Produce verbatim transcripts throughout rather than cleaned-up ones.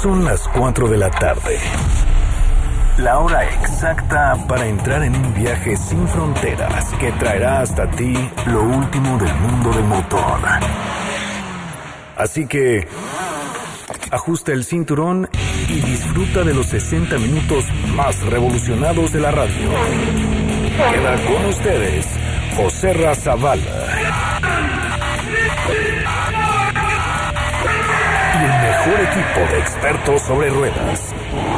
Son las cuatro de la tarde. La hora exacta para entrar en un viaje sin fronteras que traerá hasta ti lo último del mundo del motor. Así que ajusta el cinturón y disfruta de los sesenta minutos más revolucionados de la radio. Queda con ustedes Joserra Zavala y el mejor equipo de expertos sobre ruedas.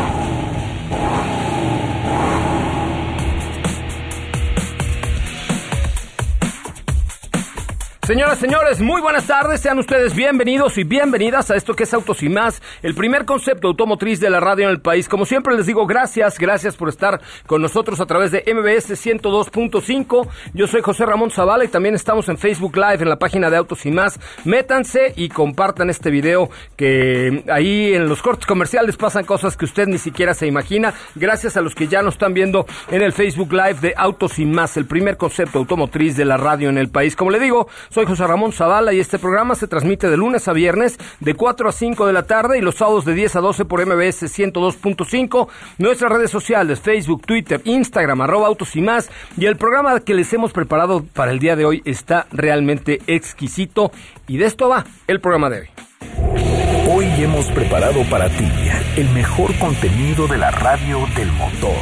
Señoras, señores, muy buenas tardes, sean ustedes bienvenidos y bienvenidas a esto que es Autos y Más, el primer concepto automotriz de la radio en el país. Como siempre les digo, gracias, gracias por estar con nosotros a través de M B S ciento dos punto cinco. Yo soy José Ramón Zavala y también estamos en Facebook Live, en la página de Autos y Más. Métanse y compartan este video, que ahí en los cortes comerciales pasan cosas que usted ni siquiera se imagina. Gracias a los que ya nos están viendo en el Facebook Live de Autos y Más, el primer concepto automotriz de la radio en el país. Como le digo, soy José Ramón Zavala y este programa se transmite de lunes a viernes de cuatro a cinco de la tarde y los sábados de diez a doce por M B S ciento dos punto cinco. Nuestras redes sociales, Facebook, Twitter, Instagram, arroba Autos y Más. Y el programa que les hemos preparado para el día de hoy está realmente exquisito. Y de esto va el programa de hoy. Hoy hemos preparado para ti el mejor contenido de la radio del motor.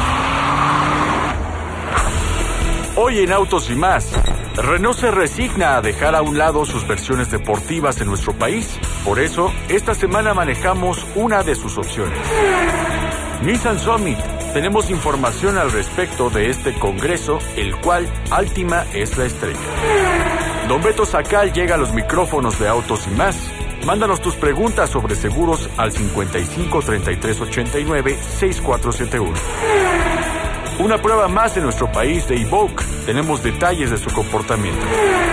Hoy en Autos y Más, Renault se resigna a dejar a un lado sus versiones deportivas en nuestro país. Por eso, esta semana manejamos una de sus opciones. Nissan Summit. Tenemos información al respecto de este congreso, el cual Altima es la estrella. Don Beto Sacal llega a los micrófonos de Autos y Más. Mándanos tus preguntas sobre seguros al cincuenta y cinco, treinta y tres, ochenta y nueve, sesenta y cuatro setenta y uno. Una prueba más de nuestro país de Evoque. Tenemos detalles de su comportamiento.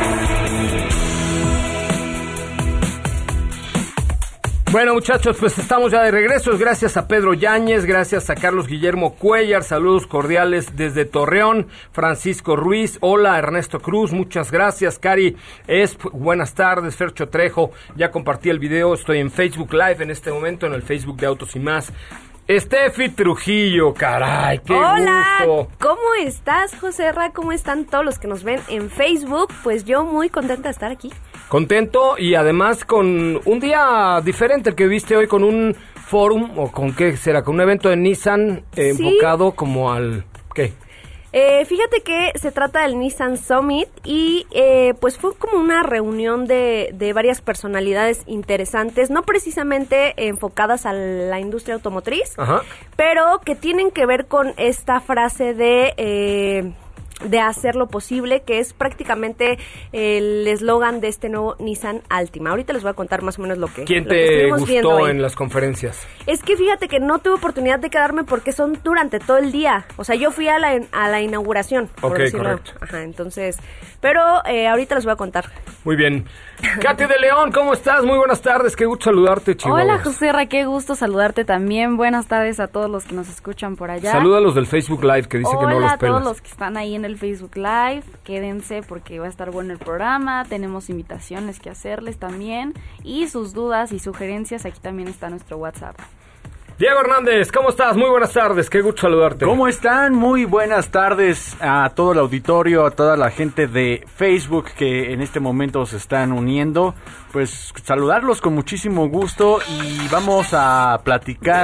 Bueno, muchachos, pues estamos ya de regreso. Gracias a Pedro Yáñez, gracias a Carlos Guillermo Cuellar, saludos cordiales desde Torreón. Francisco Ruiz, hola Ernesto Cruz, muchas gracias. Cari Esp, buenas tardes. Fercho Trejo, ya compartí el video, estoy en Facebook Live en este momento, en el Facebook de Autos y Más. Steffi Trujillo, caray, qué Hola, gusto. ¿Cómo estás, Joserra? ¿Cómo están todos los que nos ven en Facebook? Pues yo muy contenta de estar aquí. Contento y además con un día diferente el que viste hoy, con un forum, o con qué será, con un evento de Nissan eh, ¿Sí? enfocado como al... ¿qué? Eh, fíjate que se trata del Nissan Summit y eh, pues fue como una reunión de, de varias personalidades interesantes, no precisamente enfocadas a la industria automotriz, Ajá. pero que tienen que ver con esta frase de... Eh, de hacer lo posible, que es prácticamente el eslogan de este nuevo Nissan Altima. Ahorita les voy a contar más o menos lo que ¿Quién lo te que gustó en las conferencias? Es que fíjate que no tuve oportunidad de quedarme porque son durante todo el día. O sea, yo fui a la, a la inauguración. Ok, decirlo. correcto. Ajá, entonces, pero eh, ahorita les voy a contar. Muy bien. Katy de León, ¿cómo estás? Muy buenas tardes, qué gusto saludarte, Chihuahua. Hola, Joserra, qué gusto saludarte también. Buenas tardes a todos los que nos escuchan por allá. Saluda a los del Facebook Live, que dice Hola, que no los pelas. Hola a todos los que están ahí en el Facebook Live. Quédense porque va a estar bueno el programa. Tenemos invitaciones que hacerles también. Y sus dudas y sugerencias, aquí también está nuestro WhatsApp. Diego Hernández, ¿cómo estás? Muy buenas tardes, qué gusto saludarte. ¿Cómo están? Muy buenas tardes a todo el auditorio, a toda la gente de Facebook que en este momento se están uniendo. Pues saludarlos con muchísimo gusto y vamos a platicar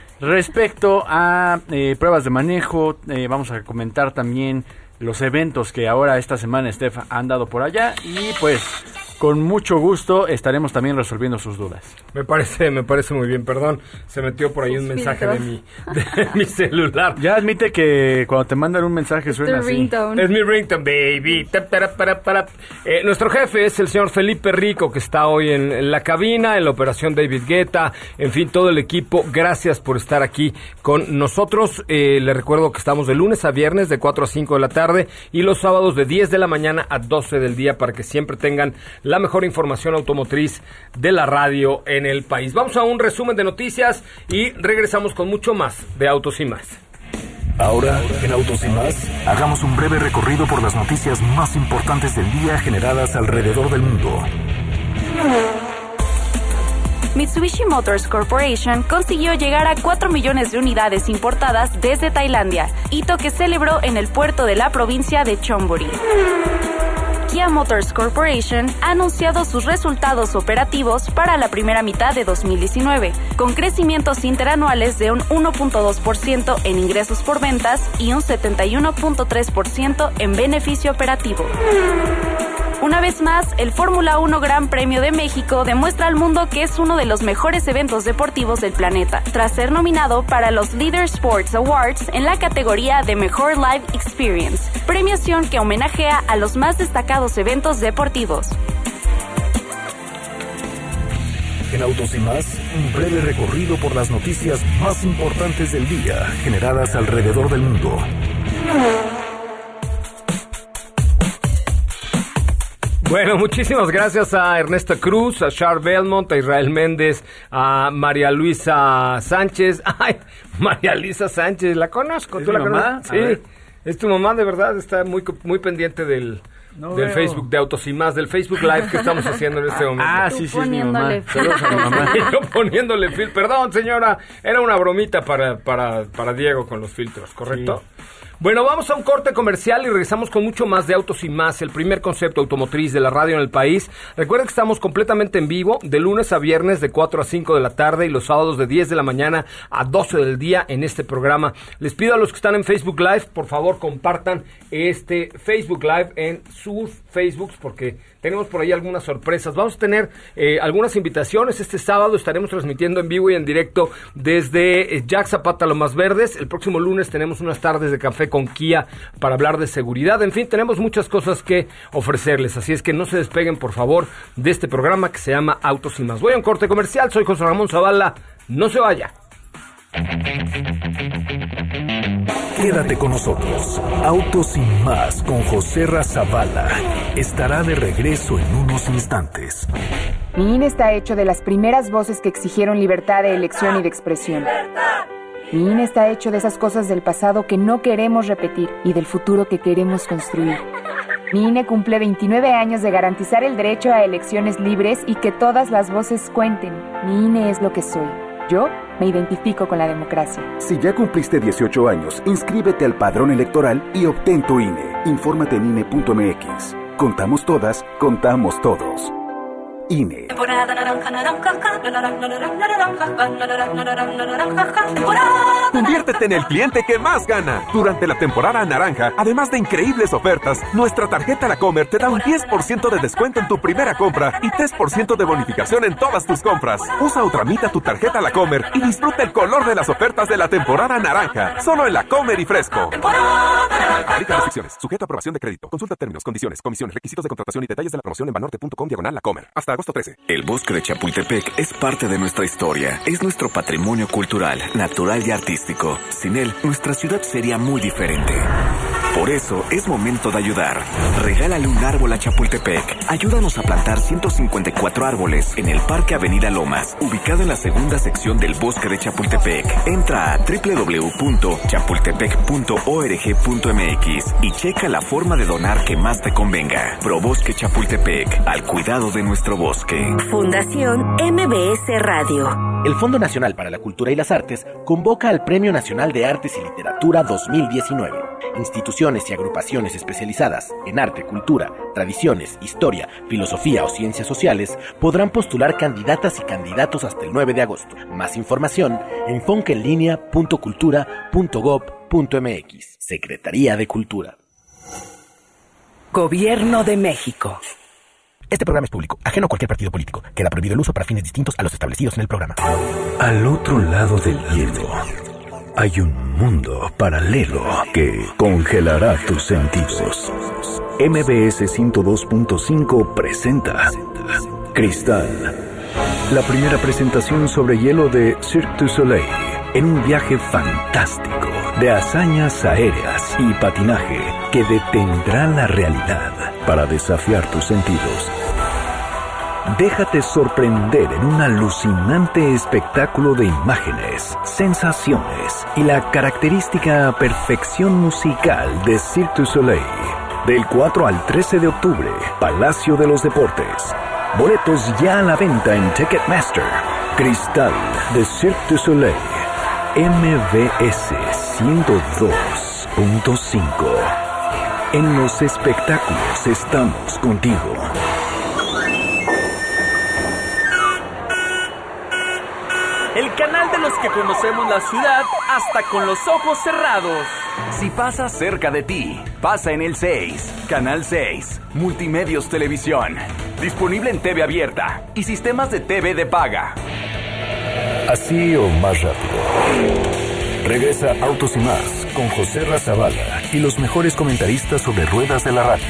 respecto a eh, pruebas de manejo. Eh, vamos a comentar también los eventos que ahora esta semana, Steph, han dado por allá y pues... con mucho gusto estaremos también resolviendo sus dudas. Me parece, me parece muy bien, perdón, se metió por ahí un mensaje de mi, de mi celular. Ya admite que cuando te mandan un mensaje es suena así. Ringtone. Es mi ringtone, baby. Para, para, para. Eh, nuestro jefe es el señor Felipe Rico, que está hoy en, en la cabina, en la operación David Guetta, en fin, todo el equipo. Gracias por estar aquí con nosotros. Eh, les recuerdo que estamos de lunes a viernes de cuatro a cinco de la tarde y los sábados de diez de la mañana a doce del día para que siempre tengan la mejor información automotriz de la radio en el país. Vamos a un resumen de noticias y regresamos con mucho más de Autos y Más. Ahora, en Autos y Más, hagamos un breve recorrido por las noticias más importantes del día generadas alrededor del mundo. Mitsubishi Motors Corporation consiguió llegar a cuatro millones de unidades importadas desde Tailandia, hito que celebró en el puerto de la provincia de Chonburi. Kia Motors Corporation ha anunciado sus resultados operativos para la primera mitad de dos mil diecinueve, con crecimientos interanuales de un uno punto dos por ciento en ingresos por ventas y un setenta y uno punto tres por ciento en beneficio operativo. Una vez más, el Fórmula uno Gran Premio de México demuestra al mundo que es uno de los mejores eventos deportivos del planeta, tras ser nominado para los Leader Sports Awards en la categoría de Mejor Live Experience, premiación que homenajea a los más destacados eventos deportivos. En Autos y Más, un breve recorrido por las noticias más importantes del día, generadas alrededor del mundo. Bueno, muchísimas gracias a Ernesto Cruz, a Char Belmont, a Israel Méndez, a María Luisa Sánchez. Ay, María Luisa Sánchez, la conozco, ¿tú la mamá? conoces? Sí, es tu mamá, de verdad, está muy muy pendiente del, no del veo. Facebook de Autos y Más, del Facebook Live que estamos haciendo en este momento. Ah, sí, sí, es mi mamá. Poniéndole Saludos a mi mamá. Y yo poniéndole filtro. Perdón, señora, era una bromita para, para, para Diego con los filtros, ¿correcto? Sí. Bueno, vamos a un corte comercial y regresamos con mucho más de Autos y Más, el primer concepto automotriz de la radio en el país. Recuerden que estamos completamente en vivo, de lunes a viernes de cuatro a cinco de la tarde y los sábados de diez de la mañana a doce del día en este programa. Les pido a los que están en Facebook Live, por favor, compartan este Facebook Live en sus Facebooks porque tenemos por ahí algunas sorpresas. Vamos a tener eh, algunas invitaciones. Este sábado estaremos transmitiendo en vivo y en directo desde eh, Jack Zapata Lomas Verdes. El próximo lunes tenemos unas tardes de café con Kia para hablar de seguridad. En fin, tenemos muchas cosas que ofrecerles. Así es que no se despeguen, por favor, de este programa que se llama Autos y Más. Voy a un corte comercial. Soy José Ramón Zavala. No se vaya. Quédate con nosotros. Autos y Más con José Zavala estará de regreso en unos instantes. Mi I N E está hecho de las primeras voces que exigieron libertad de elección y de expresión. Mi I N E está hecho de esas cosas del pasado que no queremos repetir y del futuro que queremos construir. Mi I N E cumple veintinueve años de garantizar el derecho a elecciones libres y que todas las voces cuenten. Mi I N E es lo que soy. Yo me identifico con la democracia. Si ya cumpliste dieciocho años, inscríbete al padrón electoral y obtén tu I N E. Infórmate en I N E punto M X. Contamos todas, contamos todos. I N E. Conviértete en el cliente que más gana. Durante la temporada naranja, además de increíbles ofertas, nuestra tarjeta La Comer te da un diez por ciento de descuento en tu primera compra y tres por ciento de bonificación en todas tus compras. Usa o tramita tu tarjeta La Comer y disfruta el color de las ofertas de la temporada naranja. Solo en La Comer y Fresco. Aplica restricciones. Sujeto a aprobación de crédito. Consulta términos, condiciones, comisiones, requisitos de contratación y detalles de la promoción en banorte punto com diagonal La Comer. Hasta agosto trece. El bosque de Chapultepec es parte de nuestra historia. Es nuestro patrimonio cultural, natural y artístico. Sin él, nuestra ciudad sería muy diferente. Por eso, es momento de ayudar. Regálale un árbol a Chapultepec. Ayúdanos a plantar ciento cincuenta y cuatro árboles en el Parque Avenida Lomas, ubicado en la segunda sección del bosque de Chapultepec. Entra a doble u doble u doble u punto chapultepec punto org punto m x y checa la forma de donar que más te convenga. Probosque Chapultepec, al cuidado de nuestro bosque. Fundación M B S Radio. El Fondo Nacional para la Cultura y las Artes convoca al Premio Nacional de Artes y Literatura dos mil diecinueve. Instituciones y agrupaciones especializadas en arte, cultura, tradiciones, historia, filosofía o ciencias sociales podrán postular candidatas y candidatos hasta el nueve de agosto. Más información en foncaenlinea punto cultura punto gob punto m x. Secretaría de Cultura. Gobierno de México. Este programa es público, ajeno a cualquier partido político. Queda prohibido el uso para fines distintos a los establecidos en el programa. Al otro lado del hielo hay un mundo paralelo que congelará tus sentidos. M B S ciento dos punto cinco presenta Cristal, la primera presentación sobre hielo de Cirque du Soleil, en un viaje fantástico de hazañas aéreas y patinaje que detendrá la realidad para desafiar tus sentidos. Déjate sorprender en un alucinante espectáculo de imágenes, sensaciones y la característica perfección musical de Cirque du Soleil. Del cuatro al trece de octubre, Palacio de los Deportes. Boletos ya a la venta en Ticketmaster. Cristal de Cirque du Soleil, M B S ciento dos punto cinco. En los espectáculos estamos contigo. El canal de los que conocemos la ciudad hasta con los ojos cerrados. Si pasa cerca de ti, pasa en el seis. Canal seis, Multimedios Televisión. Disponible en T V abierta y sistemas de T V de paga. Así o más rápido. Regresa Autos y Más con José Razabala y los mejores comentaristas sobre ruedas de la radio.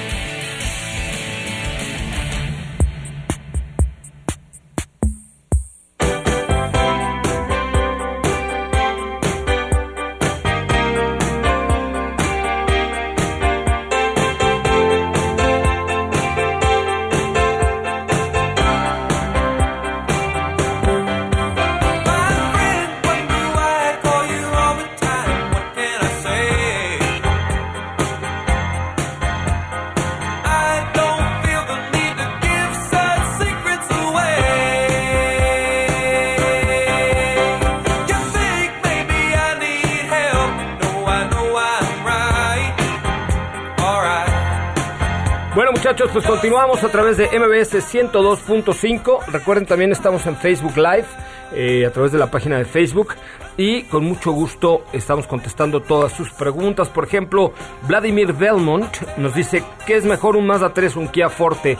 Muchachos, pues continuamos a través de M B S ciento dos punto cinco. Recuerden, también estamos en Facebook Live, eh, a través de la página de Facebook. Y con mucho gusto estamos contestando todas sus preguntas. Por ejemplo, Vladimir Belmont nos dice, ¿qué es mejor, un Mazda tres o un Kia Forte?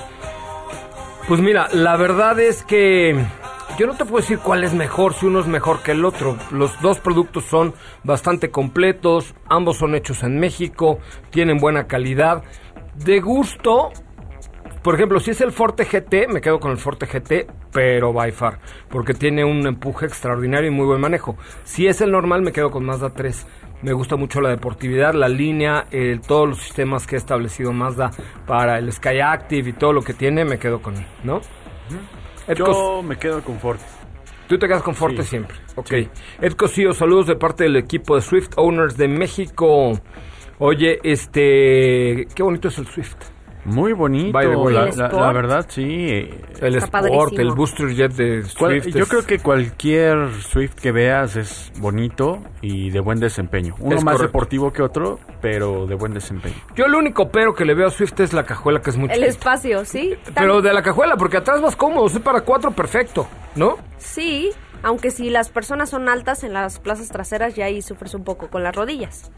Pues mira, la verdad es que yo no te puedo decir cuál es mejor, si uno es mejor que el otro. Los dos productos son bastante completos, ambos son hechos en México, tienen buena calidad. De gusto, por ejemplo, si es el Forte G T, me quedo con el Forte G T, pero by far, porque tiene un empuje extraordinario y muy buen manejo. Si es el normal, me quedo con Mazda tres. Me gusta mucho la deportividad, la línea, eh, todos los sistemas que ha establecido Mazda para el Sky Active y todo lo que tiene, me quedo con él, ¿no? Uh-huh. Yo me quedo con Forte. Tú te quedas con Forte sí. Siempre. Ok. Sí. Ed Cosío, saludos de parte del equipo de Swift Owners de México. Oye, este, qué bonito es el Swift. Muy bonito, la, la, la verdad, sí. El Está Sport, padrísimo. El Booster Jet de Swift. Yo es... creo que cualquier Swift que veas es bonito y de buen desempeño. Uno es más correcto. Deportivo que otro, pero de buen desempeño. Yo el único pero que le veo a Swift es la cajuela, que es muy El chiquita. Espacio, sí. Pero de la cajuela, porque atrás vas cómodo, es para cuatro, perfecto, ¿no? Sí, aunque si las personas son altas en las plazas traseras, ya ahí sufres un poco con las rodillas.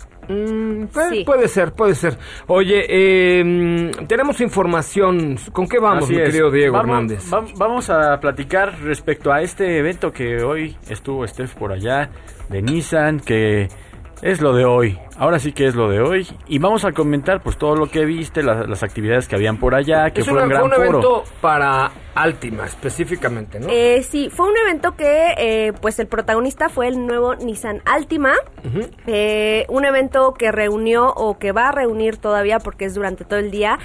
Mm, puede, sí. puede ser, puede ser. Oye, eh, tenemos información. ¿Con qué vamos, Así mi es. querido Diego vamos, Hernández? Va, vamos a platicar respecto a este evento que hoy estuvo Steph por allá, de Nissan, que es lo de hoy. Ahora sí que es lo de hoy. Y vamos a comentar pues todo lo que viste, la, las actividades que habían por allá, que es fue una, un gran fue un foro. evento para Altima específicamente, ¿no? Eh, sí, fue un evento que eh, pues el protagonista fue el nuevo Nissan Altima. Uh-huh. eh, un evento que reunió o que va a reunir todavía, porque es durante todo el día,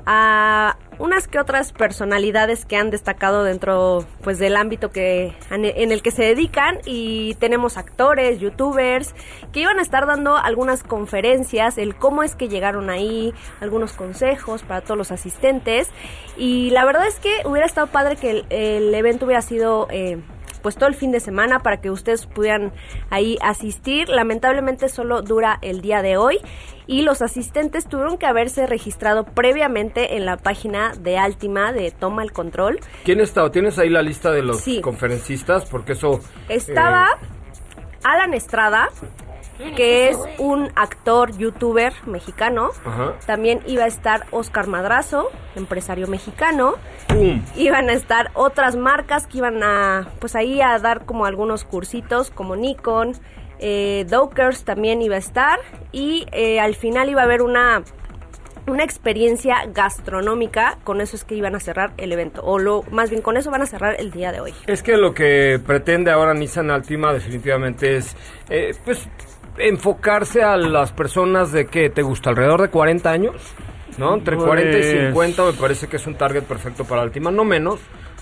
a unas que otras personalidades que han destacado dentro pues del ámbito que en el que se dedican, y tenemos actores, youtubers que iban a estar dando algunas conferencias, el cómo es que llegaron ahí, algunos consejos para todos los asistentes. Y la verdad es que hubiera estado padre que el, el evento hubiera sido eh, pues todo el fin de semana para que ustedes pudieran ahí asistir. Lamentablemente solo dura el día de hoy y los asistentes tuvieron que haberse registrado previamente en la página de Altima de Toma el Control. ¿Quién estaba? ¿Tienes ahí la lista de los sí. conferencistas? Porque eso... Estaba eh... Alan Estrada, que es un actor, youtuber mexicano. Ajá. También iba a estar Oscar Madrazo, empresario mexicano. ¡Pum! Iban a estar otras marcas que iban a, pues ahí a dar como algunos cursitos, como Nikon, eh, Dockers también iba a estar. Y eh, al final iba a haber una, una experiencia gastronómica. Con eso es que iban a cerrar el evento, o lo más bien con eso van a cerrar el día de hoy. Es que lo que pretende ahora Nissan Altima definitivamente es, eh, pues... enfocarse a las personas de que te gusta alrededor de cuarenta años, ¿no? Entre pues... cuarenta y cincuenta me parece que es un target perfecto para Altima, no menos. O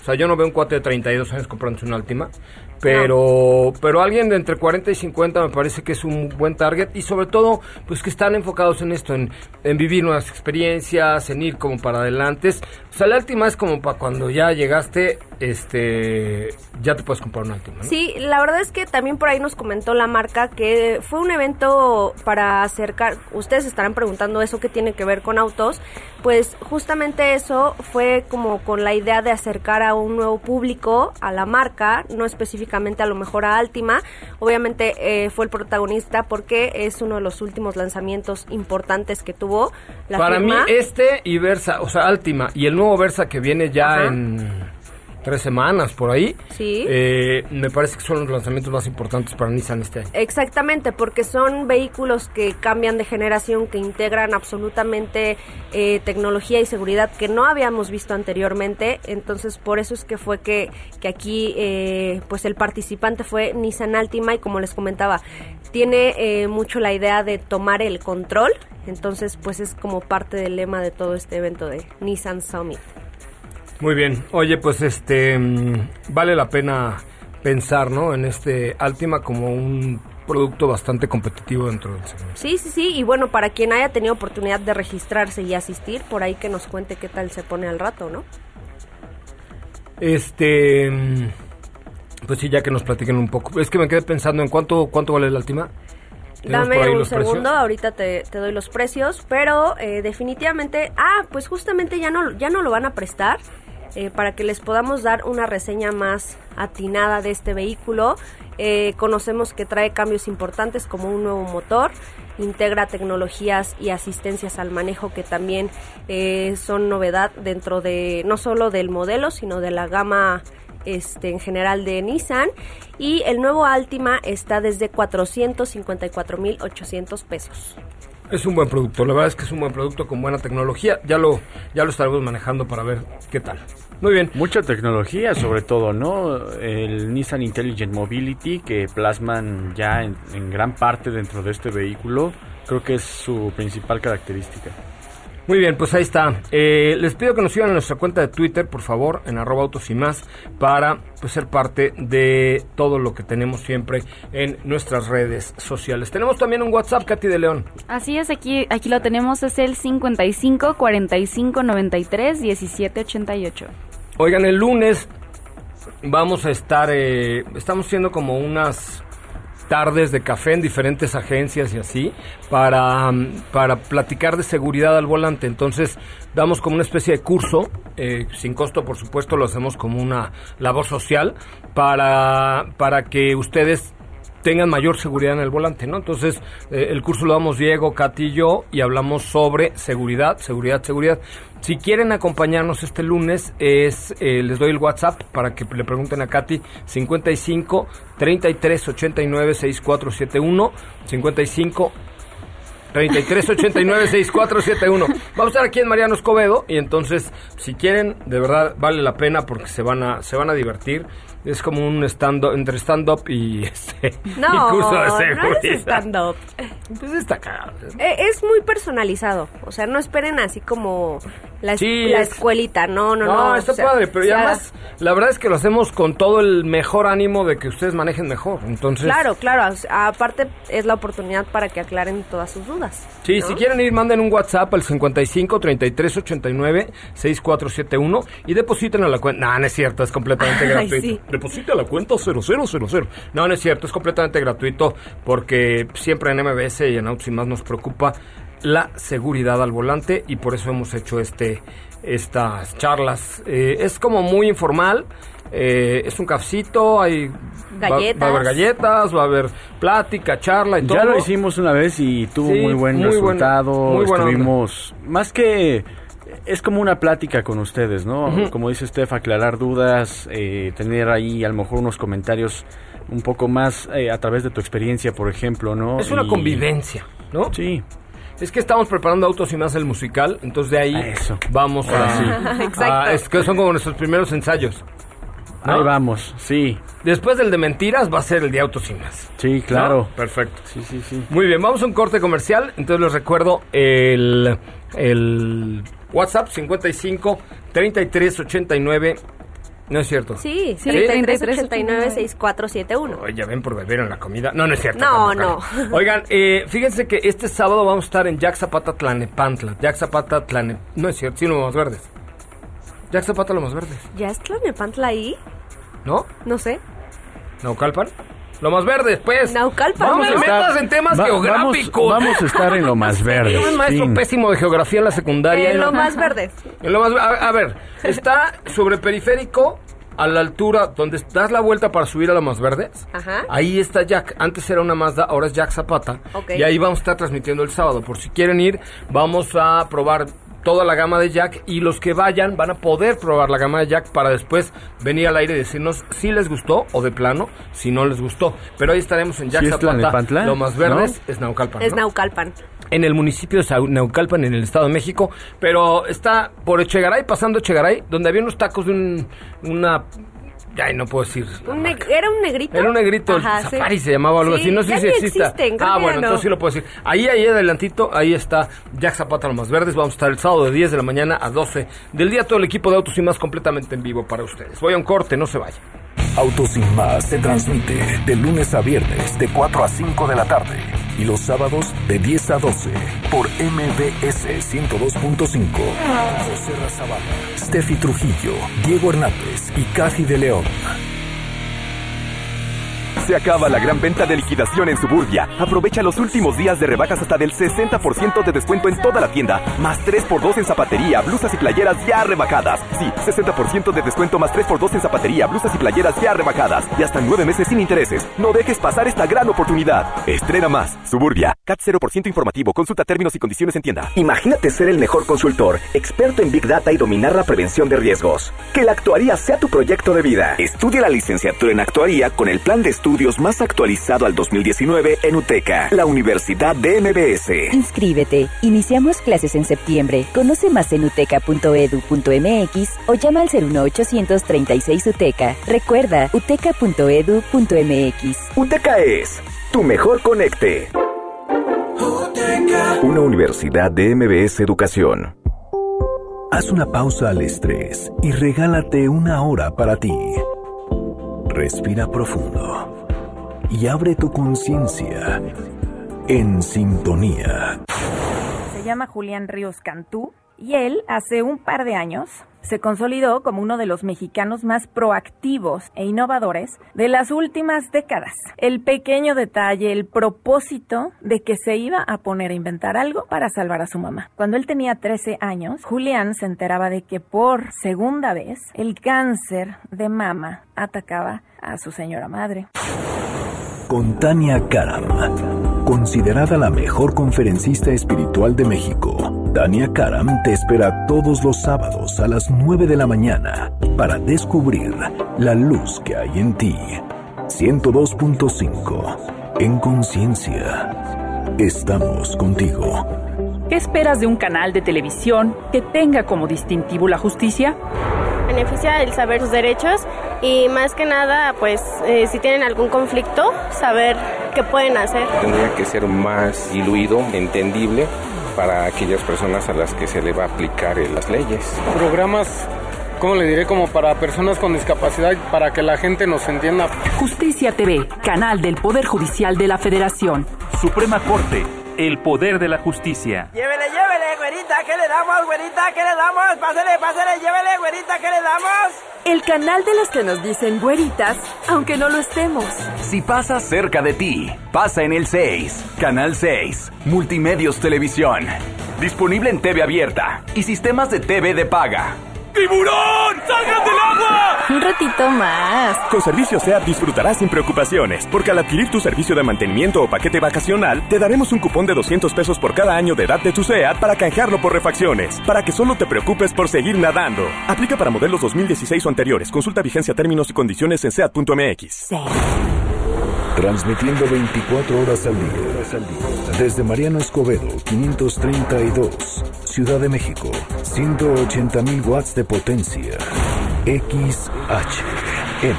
sea, yo no veo un cuate de treinta y dos años comprándose un Altima, pero, no. pero alguien de entre cuarenta y cincuenta me parece que es un buen target y sobre todo, pues que están enfocados en esto, en, en vivir nuevas experiencias, en ir como para adelante. O sea, el Altima es como para cuando ya llegaste, este, ya te puedes comprar un Altima, ¿no? Sí, la verdad es que también por ahí nos comentó la marca que fue un evento para acercar, ustedes estarán preguntando eso que tiene que ver con autos, pues justamente eso fue como con la idea de acercar a un nuevo público a la marca, no específicamente a lo mejor a Altima. Obviamente eh, fue el protagonista porque es uno de los últimos lanzamientos importantes que tuvo la Para firma. mí este y Versa, o sea, Altima y el nuevo Versa que viene ya Ajá. en tres semanas por ahí, sí. eh, me parece que son los lanzamientos más importantes para Nissan este año. Exactamente, porque son vehículos que cambian de generación, que integran absolutamente eh, tecnología y seguridad que no habíamos visto anteriormente. Entonces, por eso es que fue que, que aquí eh, pues el participante fue Nissan Altima y como les comentaba, tiene eh, mucho la idea de tomar el control. Entonces, pues es como parte del lema de todo este evento de Nissan Summit. Muy bien. Oye, pues este vale la pena pensar, ¿no? En este Altima como un producto bastante competitivo dentro del segmento. Sí, sí, sí. Y bueno, para quien haya tenido oportunidad de registrarse y asistir, por ahí que nos cuente qué tal se pone al rato, ¿no? Este, pues sí, ya que nos platiquen un poco. Es que me quedé pensando en cuánto cuánto vale el Altima. Dame un segundo, precios? ahorita te, te doy los precios, pero eh, definitivamente, ah, pues justamente ya no, ya no lo van a prestar. Eh, para que les podamos dar una reseña más atinada de este vehículo. Eh, conocemos que trae cambios importantes como un nuevo motor, integra tecnologías y asistencias al manejo que también eh, son novedad dentro de no solo del modelo, sino de la gama este, en general de Nissan. Y el nuevo Altima está desde cuatrocientos cincuenta y cuatro mil ochocientos pesos. Es un buen producto, la verdad es que es un buen producto con buena tecnología, ya lo ya lo estaremos manejando para ver qué tal. Muy bien. Mucha tecnología sobre todo, ¿no? El Nissan Intelligent Mobility que plasman ya en, en gran parte dentro de este vehículo, creo que es su principal característica. Muy bien, pues ahí está. Eh, les pido que nos sigan en nuestra cuenta de Twitter, por favor, en arroba autos y más, para pues, ser parte de todo lo que tenemos siempre en nuestras redes sociales. Tenemos también un WhatsApp, Katy de León. Así es, aquí aquí lo tenemos, es el cincuenta y cinco, cuarenta y cinco, noventa y tres, diecisiete, ochenta y ocho. Oigan, el lunes vamos a estar, eh, estamos haciendo como unas tardes de café en diferentes agencias y así, para, para platicar de seguridad al volante. Entonces, damos como una especie de curso, eh, sin costo, por supuesto, lo hacemos como una labor social, para, para que ustedes tengan mayor seguridad en el volante, ¿no? Entonces, eh, el curso lo damos Diego, Katy y yo, y hablamos sobre seguridad, seguridad, seguridad. Si quieren acompañarnos este lunes, es eh, les doy el WhatsApp para que le pregunten a Katy, cincuenta y cinco, treinta y tres, ochenta y nueve, sesenta y cuatro setenta y uno, cincuenta y cinco, treinta y tres, ochenta y nueve, sesenta y cuatro setenta y uno. Vamos a estar aquí en Mariano Escobedo y entonces, si quieren, de verdad vale la pena porque se van a se van a divertir. Es como un stand-up, entre stand-up y, este, no, y curso de seguridad. No es stand-up. Pues está cagado. Eh, es muy personalizado. O sea, no esperen así como la, es- Sí, la es- escuelita. No, no, no. No, está o sea, padre, pero o y sea, además, la verdad es que lo hacemos con todo el mejor ánimo de que ustedes manejen mejor. Entonces, Claro, claro. o sea, aparte, es la oportunidad para que aclaren todas sus dudas. sí, ¿no? si quieren ir, manden un WhatsApp al cincuenta y cinco, treinta y tres, ochenta y nueve, sesenta y cuatro setenta y uno y depositen a la cuenta. No, no es cierto, es completamente Ay, gratuito. sí. Deposite a la cuenta cero cero cero cero. No, no es cierto, es completamente gratuito porque siempre en M B S y en Autos y Más nos preocupa la seguridad al volante y por eso hemos hecho este estas charlas. Eh, es como muy informal, eh, es un cafecito, hay va- Galletas. Va, a haber galletas, va a haber plática, charla y todo. Ya lo hicimos una vez y tuvo Sí, muy buen muy buen- resultado. muy buena Estuvimos, más que, es como una plática con ustedes, ¿no? Ujú. Como dice Steph, aclarar dudas, eh, tener ahí a lo mejor unos comentarios un poco más eh, a través de tu experiencia, por ejemplo, ¿no? Es una Y- convivencia, ¿no? Sí. Es que estamos preparando Autos y Más el musical, entonces de ahí Eso. vamos a... Ahora sí. Exacto. a- es que son como nuestros primeros ensayos. ¿no? Ahí vamos, sí. Después del de Mentiras va a ser el de Autos y Más. Sí, claro. ¿No? Perfecto. Sí, sí, sí. Muy bien, vamos a un corte comercial. Entonces les recuerdo el, el WhatsApp cincuenta y cinco, treinta y tres, ochenta y nueve, No es cierto. Sí, Sí, treinta y treinta y tres tres ochenta y nueve sesenta y cuatro setenta y uno. Oye, ya ven por beber en la comida. No, no es cierto. No, tampoco. no. Oigan, eh, fíjense que este sábado vamos a estar en Jack Zapata Tlanepantla. Jack Zapata Tlane... No es cierto, sí, Lomas Verdes. Jack Zapata Lomas Verdes. ¿Ya es Tlanepantla ahí? ¿No? No sé. ¿Naucalpan? Lomas Verdes, pues. Naucalpan. No me metas en temas Va- geográficos. Vamos, vamos a estar en lo más verde. Yo soy maestro fin. pésimo de geografía en la secundaria. En lo más verde. En lo más- a, a ver, está sobre periférico, a la altura donde das la vuelta para subir a Lomas Verdes. Ajá. Ahí está Jack. Antes era una Mazda, ahora es Jack Zapata. Ok. Y ahí vamos a estar transmitiendo el sábado. Por si quieren ir, vamos a probar toda la gama de Jack, y los que vayan van a poder probar la gama de Jack para después venir al aire y decirnos si les gustó o de plano si no les gustó. Pero ahí estaremos en Jack ¿Sí es Zapata, Tlanepantla? Lomas Verdes, ¿No? es Naucalpan, Es ¿no? Naucalpan. En el municipio de Sau- Naucalpan, en el Estado de México, pero está por Echegaray, pasando Echegaray, donde había unos tacos de un, una... Ay, no puedo decir. Un neg- ¿Era un negrito? Era un negrito, el Ajá, Safari sí. se llamaba algo Sí, así, no sé ya si ni exista. existen, creo Ah, que ya bueno, no. entonces sí lo puedo decir. Ahí, ahí adelantito, ahí está Jack Zapata Lomas Verdes. Vamos a estar el sábado de diez de la mañana a doce del día, todo el equipo de Autos y Más completamente en vivo para ustedes. Voy a un corte, no se vayan. Autos sin más se transmite de lunes a viernes de cuatro a cinco de la tarde y los sábados de diez a doce por M B S ciento dos punto cinco. José Razabala, Steffi Trujillo, Diego Hernández y Cathy de León. Se acaba la gran venta de liquidación en Suburbia. Aprovecha los últimos días de rebajas hasta del sesenta por ciento de descuento en toda la tienda, más tres por dos en zapatería, blusas y playeras ya rebajadas. Sí, sesenta por ciento de descuento más tres por dos en zapatería, blusas y playeras ya rebajadas. Y hasta nueve meses sin intereses. No dejes pasar esta gran oportunidad. Estrena más. Suburbia. C A T cero por ciento informativo. Consulta términos y condiciones en tienda. Imagínate ser el mejor consultor, experto en Big Data y dominar la prevención de riesgos. Que la actuaría sea tu proyecto de vida. Estudia la licenciatura en actuaría con el plan de estudios más actualizado al dos mil diecinueve en UTECA, la Universidad de M B S. Inscríbete. Iniciamos clases en septiembre. Conoce más en uteca punto edu punto mx o llama al cero uno ochocientos treinta y seis UTECA. Recuerda, uteca punto edu punto mx. UTECA es tu mejor conecte. Una universidad de M B S Educación. Haz una pausa al estrés y regálate una hora para ti. Respira profundo y abre tu conciencia en sintonía. Se llama Julián Ríos Cantú y él, hace un par de años, se consolidó como uno de los mexicanos más proactivos e innovadores de las últimas décadas. El pequeño detalle, el propósito de que se iba a poner a inventar algo para salvar a su mamá. Cuando él tenía trece años, Julián se enteraba de que por segunda vez el cáncer de mama atacaba a su señora madre. Con Tania Karam, considerada la mejor conferencista espiritual de México. Tania Karam te espera todos los sábados a las nueve de la mañana para descubrir la luz que hay en ti. ciento dos punto cinco. En conciencia. Estamos contigo. ¿Qué esperas de un canal de televisión que tenga como distintivo la justicia? Beneficia el saber sus derechos y más que nada, pues, eh, si tienen algún conflicto, saber qué pueden hacer. Tendría que ser más diluido, entendible para aquellas personas a las que se le va a aplicar eh, las leyes. Programas, ¿cómo le diré? Como para personas con discapacidad, para que la gente nos entienda. Justicia T V, canal del Poder Judicial de la Federación. Suprema Corte, el poder de la justicia. Llévele, llévele, güerita, ¿qué le damos, güerita? ¿Qué le damos? Pásale, pásale, llévele, güerita, ¿qué le damos? El canal de los que nos dicen güeritas, aunque no lo estemos. Si pasa cerca de ti, pasa en el seis. Canal seis, Multimedios Televisión. Disponible en T V abierta y sistemas de T V de paga. ¡Tiburón! ¡Salgan del agua! Un ratito más. Con Servicio SEAT disfrutarás sin preocupaciones, porque al adquirir tu servicio de mantenimiento o paquete vacacional, te daremos un cupón de doscientos pesos por cada año de edad de tu SEAT para canjearlo por refacciones, para que solo te preocupes por seguir nadando. Aplica para modelos dos mil dieciséis o anteriores. Consulta vigencia, términos y condiciones en seat punto m x. Transmitiendo veinticuatro horas al día. Desde Mariano Escobedo, quinientos treinta y dos, Ciudad de México. ciento ochenta mil watts de potencia. X H M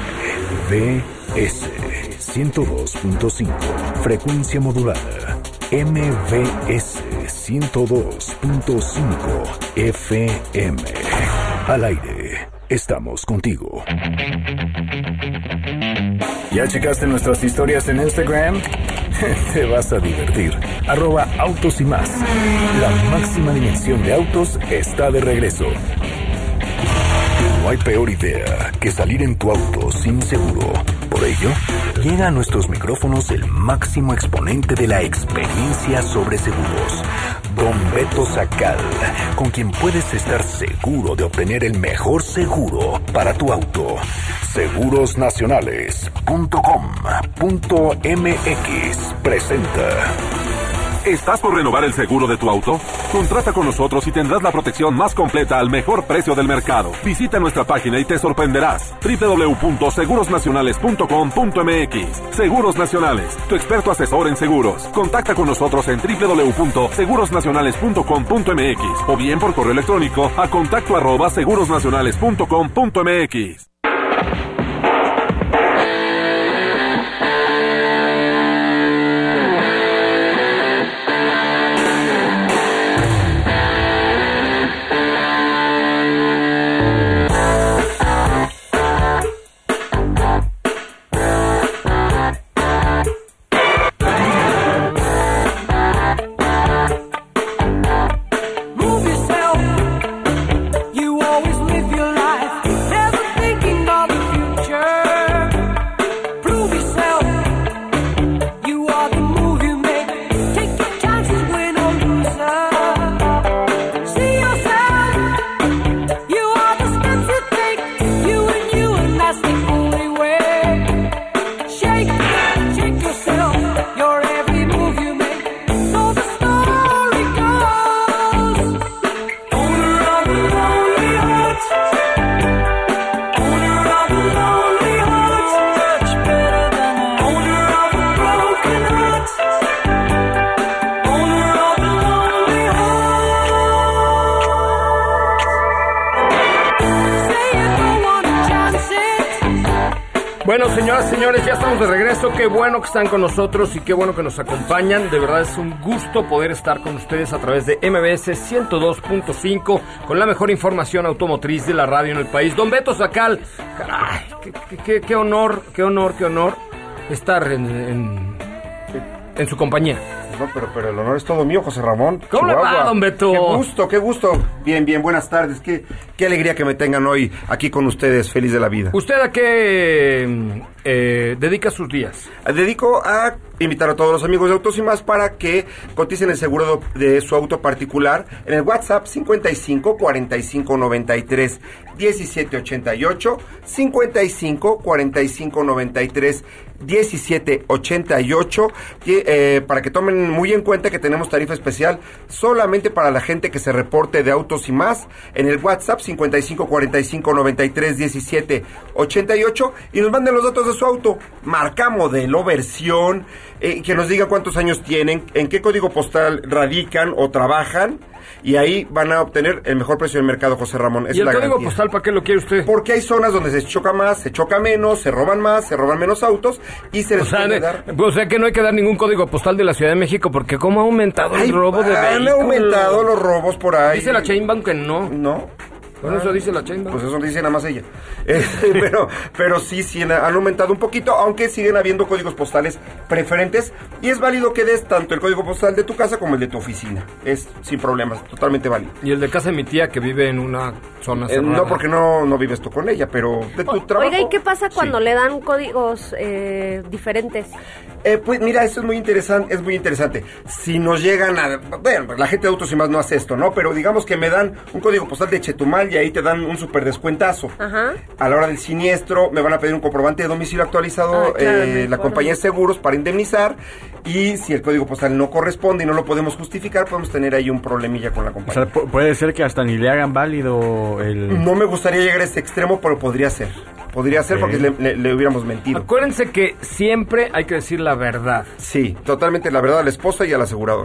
V S ciento dos punto cinco. Frecuencia modulada. M V S ciento dos punto cinco F M. Al aire. estamos contigo. ¿Ya checaste nuestras historias en Instagram? Te vas a divertir. Arroba Autos y Más. La máxima dimensión de autos está de regreso. No hay peor idea que salir en tu auto sin seguro. Por ello, llega a nuestros micrófonos el máximo exponente de la experiencia sobre seguros, Don Beto Sacal, con quien puedes estar seguro de obtener el mejor seguro para tu auto. seguros nacionales punto com punto m x presenta. ¿Estás por renovar el seguro de tu auto? Contrata con nosotros y tendrás la protección más completa al mejor precio del mercado. Visita nuestra página y te sorprenderás. doble u doble u doble u punto seguros nacionales punto com punto m x. Seguros Nacionales, tu experto asesor en seguros. Contacta con nosotros en doble u doble u doble u punto seguros nacionales punto com punto m x o bien por correo electrónico a contacto arroba seguros nacionales punto com punto m x. Bueno, señoras y señores, ya estamos de regreso. Qué bueno que están con nosotros y qué bueno que nos acompañan. De verdad es un gusto poder estar con ustedes a través de M B S ciento dos punto cinco con la mejor información automotriz de la radio en el país. Don Beto Sacal, caray, qué, qué, qué honor, qué honor, qué honor estar en, en, en su compañía. No, pero, pero el honor es todo mío, José Ramón. ¿Cómo le va, don Beto? Qué gusto, qué gusto. Bien, bien, buenas tardes. Qué, qué alegría que me tengan hoy aquí con ustedes, feliz de la vida. ¿Usted a qué eh, dedica sus días? Dedico a invitar a todos los amigos de Autos y Más para que coticen el seguro de, de su auto particular en el WhatsApp cincuenta y cinco, cuarenta y cinco, noventa y tres, diecisiete ochenta y ocho, cincuenta y cinco, cuarenta y cinco, noventa y tres, diecisiete ochenta y ocho, que, eh, para que tomen muy en cuenta que tenemos tarifa especial solamente para la gente que se reporte de Autos y Más en el WhatsApp cincuenta y cinco, cuarenta y cinco, noventa y tres, diecisiete ochenta y ocho y nos manden los datos de su auto, marca, modelo, versión, eh, que nos digan cuántos años tienen, en qué código postal radican o trabajan. Y ahí van a obtener el mejor precio del mercado, José Ramón. ¿Y el código garantía. postal para qué lo quiere usted? Porque hay zonas donde se choca más, se choca menos, se roban más, se roban menos autos y se les o sea, puede de, dar... O sea que no hay que dar ningún código postal de la Ciudad de México porque ¿cómo ha aumentado Ay, el robo de vehículos? Han aumentado los robos por ahí. Dice la Chainbank que no. No. Bueno, eso dice la Chainbank. Pues eso dice nada más ella. Eh, pero, pero sí, sí, han aumentado un poquito, aunque siguen habiendo códigos postales preferentes. Y es válido que des tanto el código postal de tu casa como el de tu oficina. Es sin problemas, totalmente válido. Y el de casa de mi tía que vive en una zona cerrada. Eh, no, porque no, no vives tú con ella, pero de tu o, trabajo. Oiga, ¿y qué pasa cuando sí. le dan códigos eh, diferentes? Eh, pues mira, eso es muy interesante, es muy interesante. Si nos llegan a... Bueno, la gente de Autos y Más no hace esto, ¿no? Pero digamos que me dan un código postal de Chetumal y ahí te dan un súper descuentazo. Ajá. A la hora del siniestro me van a pedir un comprobante de domicilio actualizado, ah, claro, eh, la compañía de seguros para indemnizar, y si el código postal no corresponde y no lo podemos justificar, podemos tener ahí un problemilla con la compañía. O sea, puede ser que hasta ni le hagan válido el... No me gustaría llegar a este extremo, pero podría ser. Podría ser porque le, le, le hubiéramos mentido. Acuérdense que siempre hay que decir la verdad. Sí, totalmente la verdad a la esposa y al asegurador.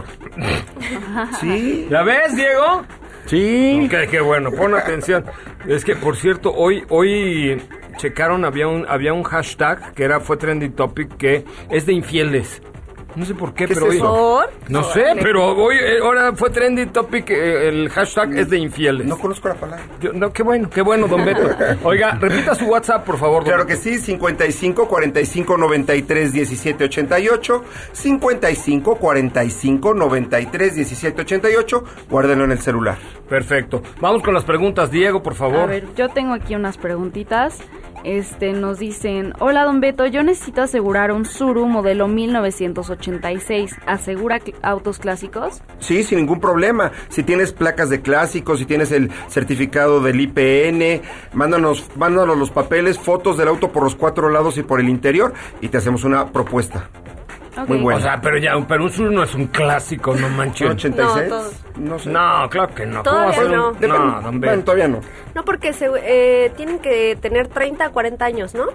¿Sí? ¿La ves, Diego? Sí. Qué, qué bueno, pon atención. Es que, por cierto, hoy hoy checaron, había un había un hashtag que era fue trending topic que es de infieles. No sé por qué, ¿Qué pero es eso? hoy... No sé, pero hoy, eh, ahora fue trending topic, eh, el hashtag es de infieles. No conozco la palabra. Yo, no, qué bueno, qué bueno, don Beto. Oiga, repita su WhatsApp, por favor. Don Claro Beto. que sí, cincuenta y cinco, cuarenta y cinco, noventa y tres, diecisiete, ochenta y ocho, cincuenta y cinco, cuarenta y cinco, noventa y tres, diecisiete, ochenta y ocho, guárdenlo en el celular. Perfecto. Vamos con las preguntas, Diego, por favor. A ver, yo tengo aquí unas preguntitas. Este, nos dicen, hola don Beto, yo necesito asegurar un Tsuru modelo mil novecientos ochenta y seis. ¿Asegura cl- autos clásicos? Sí, sin ningún problema. Si tienes placas de clásicos, si tienes el certificado del I P N, mándanos, mándanos los papeles, fotos del auto por los cuatro lados y por el interior y te hacemos una propuesta. Ok. Muy buena. O sea, pero ya, pero un Tsuru no es un clásico, no manches. ¿Un ochenta y seis? No, todo- No sé. No, claro que no. ¿Cómo Todavía va a ser un- no. Depende. No, don Beto. Bueno, todavía no. No, porque se, eh, tienen que tener treinta a cuarenta años, ¿no?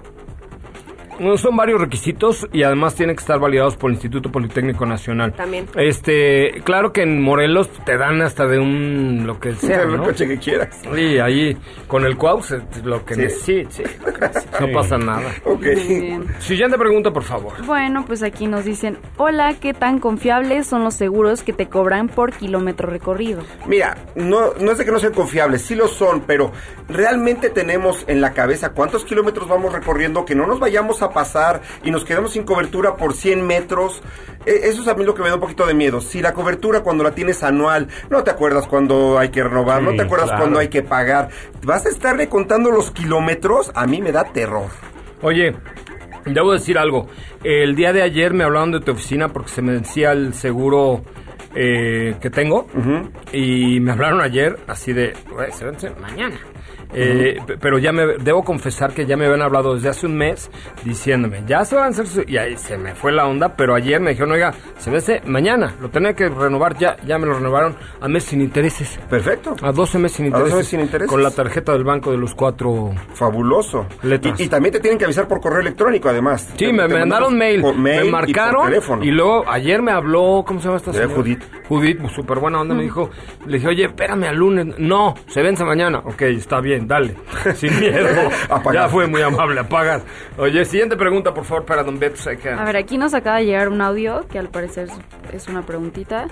No, son varios requisitos y además tienen que estar validados por el Instituto Politécnico Nacional. También. Este, claro que en Morelos te dan hasta de un lo que sea, El ¿no? coche que quieras. Sí, ahí con el Cuaus eh, lo que Sí. necesites, sí, no pasa nada. Ok. Muy bien. Siguiente pregunta, por favor. Bueno, pues aquí nos dicen, hola, ¿qué tan confiables son los seguros que te cobran por kilómetro recorrido? Mira, no, no es de que no sean confiables, sí lo son, pero realmente tenemos en la cabeza cuántos kilómetros vamos recorriendo, que no nos vayamos a pasar y nos quedamos sin cobertura por cien metros. Eh, eso es a mí lo que me da un poquito de miedo. Si la cobertura cuando la tienes anual, no te acuerdas cuando hay que renovar, Sí, no te acuerdas claro. cuando hay que pagar, vas a estarle contando los kilómetros, a mí me da terror. Oye, debo decir algo. El día de ayer me hablaron de tu oficina porque se me vencía el seguro eh, que tengo. Y me hablaron ayer así de, "Güey, se vence mañana. Eh, p- pero ya me debo confesar que ya me habían hablado desde hace un mes diciéndome, ya se van a hacer su-". Y ahí se me fue la onda, pero ayer me dijeron, oiga, se vence mañana, lo tenía que renovar ya, ya me lo renovaron a mes sin intereses. Perfecto. A doce meses sin A doce intereses. meses sin intereses. Con la tarjeta del banco de los cuatro Fabuloso. letras. Y, y también te tienen que avisar por correo electrónico, además. Sí, Te- me, te me mandaron mandamos mail, por mail me y por marcaron teléfono. y, luego ayer me habló, ¿cómo se llama esta De señora? Judith. Judith, pues, súper buena onda, me dijo, le dije, oye, espérame al lunes. No, se vence mañana. Ok, está bien, dale, sin miedo. Apagar. Ya fue muy amable, apagar. Oye, siguiente pregunta, por favor, para don Beto. Sé que... A ver, aquí nos acaba de llegar un audio que al parecer es una preguntita.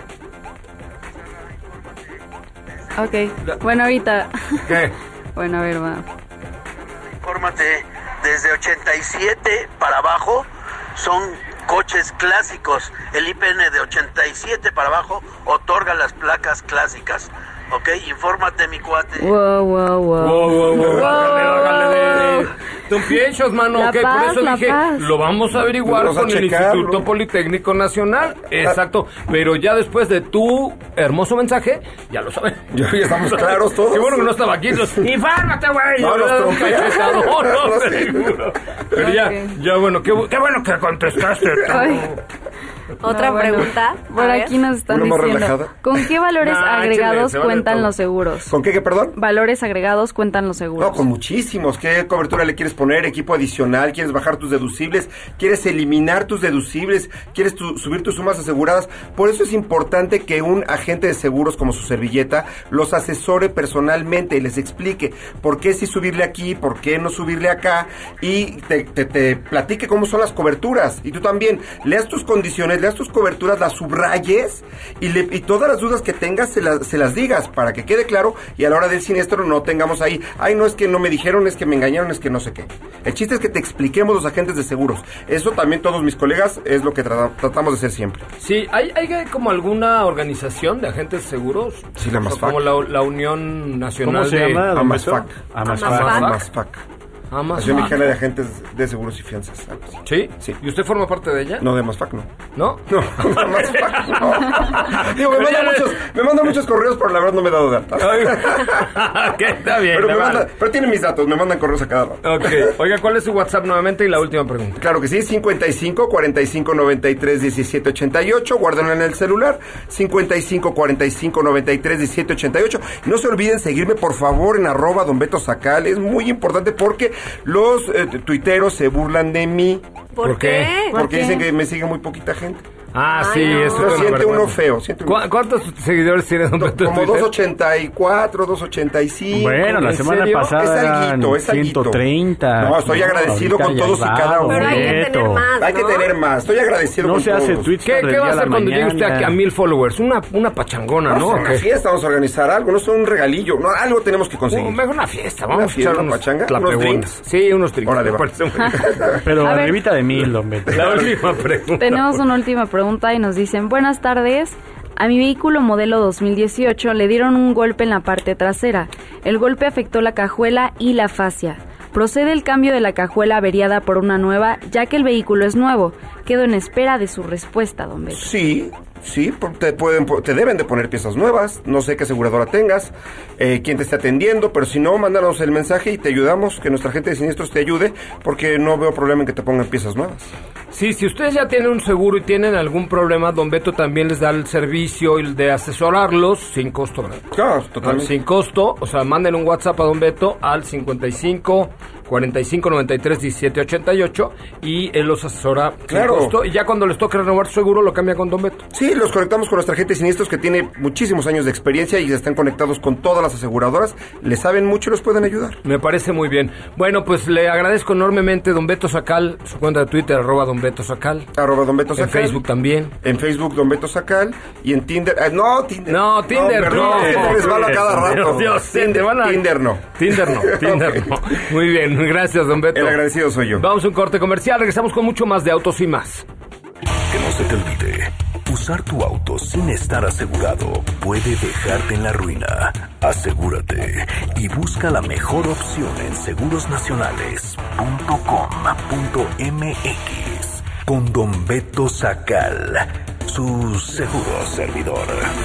Ok, bueno, ahorita. ¿Qué? Bueno, a ver, va. Infórmate, desde ochenta y siete para abajo son coches clásicos. El I P N de ochenta y siete para abajo otorga las placas clásicas. Ok, infórmate, mi cuate. Wow, wow, wow. Wow, wow, wow. Bájale, bájale de... Don Piechos, mano, La ok, por paz, eso la dije, paz. lo vamos a averiguar Vamos a con el checarlo. Instituto Politécnico Nacional. Exacto, pero ya después de tu hermoso mensaje, ya lo saben. Ya, ya estamos claros todos. Qué bueno que no estaba aquí. Los, ¡infármate, güey! No, Yo los le he dado un trompeamos. cachetadón, no, No, sí. seguro. Pero ya, ya bueno, qué, bu- qué bueno que contestaste. Ay. Otra No, bueno, pregunta. Por A aquí ver. nos están Una más diciendo, relajada. ¿con qué valores Nah, agregados échale, se vale cuentan todo. los seguros? ¿Con qué, qué, perdón? Valores agregados cuentan los seguros. No, con muchísimos. ¿Qué cobertura le quieres poner? ¿Equipo adicional? ¿Quieres bajar tus deducibles? ¿Quieres eliminar tus deducibles? ¿Quieres tu- subir tus sumas aseguradas? Por eso es importante que un agente de seguros como su servilleta los asesore personalmente y les explique por qué sí subirle aquí, por qué no subirle acá y te, te, te platique cómo son las coberturas. Y tú también leas tus condiciones, leas tus coberturas, las subrayes y, le, y todas las dudas que tengas se las, se las digas para que quede claro y a la hora del siniestro no tengamos ahí, ay, no es que no me dijeron, es que me engañaron, es que no sé qué. El chiste es que te expliquemos los agentes de seguros. Eso también todos mis colegas es lo que tra- tratamos de hacer siempre. Sí, ¿hay, ¿hay como alguna organización de agentes seguros? Sí, la O sea, MASFAC. Como la, la Unión Nacional ¿Cómo se de... llama, don AMASFAC. Beto? AMASFAC. AMASFAC. AMASFAC. Asociación Mexicana de Agentes de Seguros y Fianzas. algo así. ¿Sí? Sí. ¿Y usted forma parte de ella? No, de AMASFAC no. ¿No? No, de AMASFAC no. Digo, me mandan muchos, me mandan muchos correos, pero la verdad no me he dado de alta. Ok, está bien. Pero, me le manda, vale. pero tienen mis datos, me mandan correos a cada rato. Ok. Oiga, ¿cuál es su WhatsApp nuevamente? Y la última pregunta. Claro que sí, cincuenta y cinco, cuarenta y cinco, noventa y tres, diecisiete, ochenta y ocho, guárdenlo en el celular, cincuenta y cinco, cuarenta y cinco, noventa y tres, diecisiete, ochenta y ocho. No se olviden seguirme, por favor, en arroba Don Beto Sacal, es muy importante porque los eh, tuiteros se burlan de mí. ¿Por, ¿Por qué? qué? Porque ¿Por qué? dicen que me sigue muy poquita gente. Ah, sí, no. eso No, es una siente uno vergüenza. feo. Siente uno ¿Cu- ¿Cuántos seguidores tiene Don Beto en Como Twitter? dos ochenta y cuatro, dos ochenta y cinco. Bueno, la ¿En semana serio? pasada Es eran alguito, es alguito. ciento treinta. No, estoy agradecido ahorita con ya todos y va, cada uno. Pero hay que Beto. tener más, Hay que ¿no? tener más. Estoy agradecido No con se hace todos. tweets ¿Qué, del qué día va a a la hacer cuando llegue usted mañana. aquí a mil followers? ¿Una, una pachangona, Vamos no? a ¿O una qué? fiesta, vamos a organizar algo, no sé, un regalillo. No, algo tenemos que conseguir. Uh, mejor una fiesta, vamos ¿Una a fiesta, echar una unos pachanga? tlapegones. ¿Unos drinks? Sí, unos drinks. Órale, me va. parece muy bien. Pero A ver. arribita de mil, don Beto. La última pregunta. Tenemos una última pregunta y nos dicen, buenas tardes, a mi vehículo modelo dos mil dieciocho le dieron un golpe en la parte trasera. El golpe afectó la cajuela y la fascia. Procede el cambio de la cajuela averiada por una nueva, ya que el vehículo es nuevo. Quedo en espera de su respuesta, don Beto. Sí, sí, por- te, pueden, po- te deben de poner piezas nuevas. No sé qué aseguradora tengas, eh, quién te esté atendiendo, pero si no, mándanos el mensaje y te ayudamos, que nuestra gente de siniestros te ayude, porque no veo problema en que te pongan piezas nuevas. Sí, si ustedes ya tienen un seguro y tienen algún problema, Don Beto también les da el servicio de asesorarlos sin costo, ¿verdad? Claro, totalmente. Sin costo, o sea, manden un WhatsApp a Don Beto al cincuenta y cinco, cuarenta y cinco, noventa y tres, diecisiete, ochenta y ocho y él los asesora Claro. sin costo y ya cuando les toque renovar su seguro lo cambia con Don Beto. Sí, los conectamos con nuestra gente de siniestros que tiene muchísimos años de experiencia y están conectados con todas las aseguradoras. Le saben mucho y los pueden ayudar. Me parece muy bien. Bueno, pues le agradezco enormemente Don Beto Sacal, su cuenta de Twitter, arroba Don Beto Sacal. Arroba Don Beto En Sacal. Facebook también. En Facebook Don Beto Sacal y en Tinder. eh, no, Tinder. No, Tinder no. perdón, es que te resbalo a cada rato. Dios, sí, Tinder, te van a- Tinder no. Tinder no, Tinder no. Muy bien, gracias, Don Beto. El agradecido soy yo. Vamos a un corte comercial, regresamos con mucho más de Autos y Más. Que no se te olvide, usar tu auto sin estar asegurado puede dejarte en la ruina. Asegúrate y busca la mejor opción en seguros nacionales punto com punto m x con Don Beto Sacal, su seguro servidor.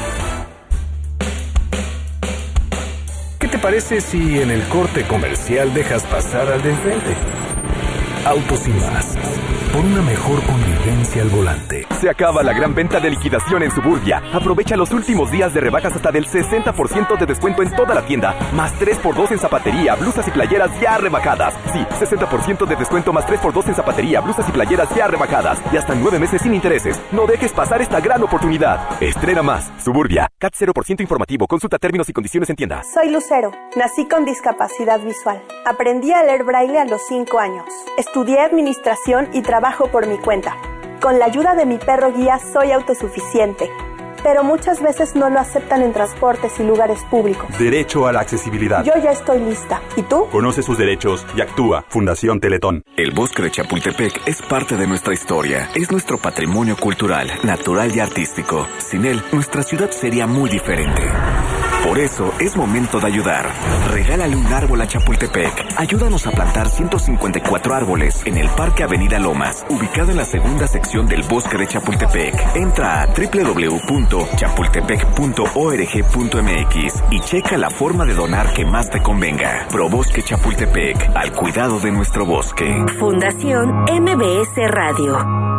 ¿Qué te parece si en el corte comercial dejas pasar al de enfrente? Autos y Más, por una mejor convivencia al volante. Se acaba la gran venta de liquidación en Suburbia. Aprovecha los últimos días de rebajas hasta del sesenta por ciento de descuento en toda la tienda, más tres por dos en zapatería, blusas y playeras ya rebajadas. Sí, sesenta por ciento de descuento más tres por dos en zapatería, blusas y playeras ya rebajadas. Y hasta nueve meses sin intereses. No dejes pasar esta gran oportunidad. Estrena más. Suburbia. C A T cero por ciento informativo. Consulta términos y condiciones en tienda. Soy Lucero. Nací con discapacidad visual. Aprendí a leer braille a los cinco años. Estudié administración y trabajo por mi cuenta. Con la ayuda de mi perro guía soy autosuficiente. Pero muchas veces no lo aceptan en transportes y lugares públicos. Derecho a la accesibilidad. Yo ya estoy lista. ¿Y tú? Conoce sus derechos y actúa. Fundación Teletón. El bosque de Chapultepec es parte de nuestra historia. Es nuestro patrimonio cultural, natural y artístico. Sin él, nuestra ciudad sería muy diferente. Por eso, es momento de ayudar. Regálale un árbol a Chapultepec. Ayúdanos a plantar ciento cincuenta y cuatro árboles en el Parque Avenida Lomas, ubicado en la segunda sección del bosque de Chapultepec. Entra a doble u doble u doble u punto chapultepec punto org punto m x y checa la forma de donar que más te convenga. Probosque Chapultepec, al cuidado de nuestro bosque. Fundación M B S Radio.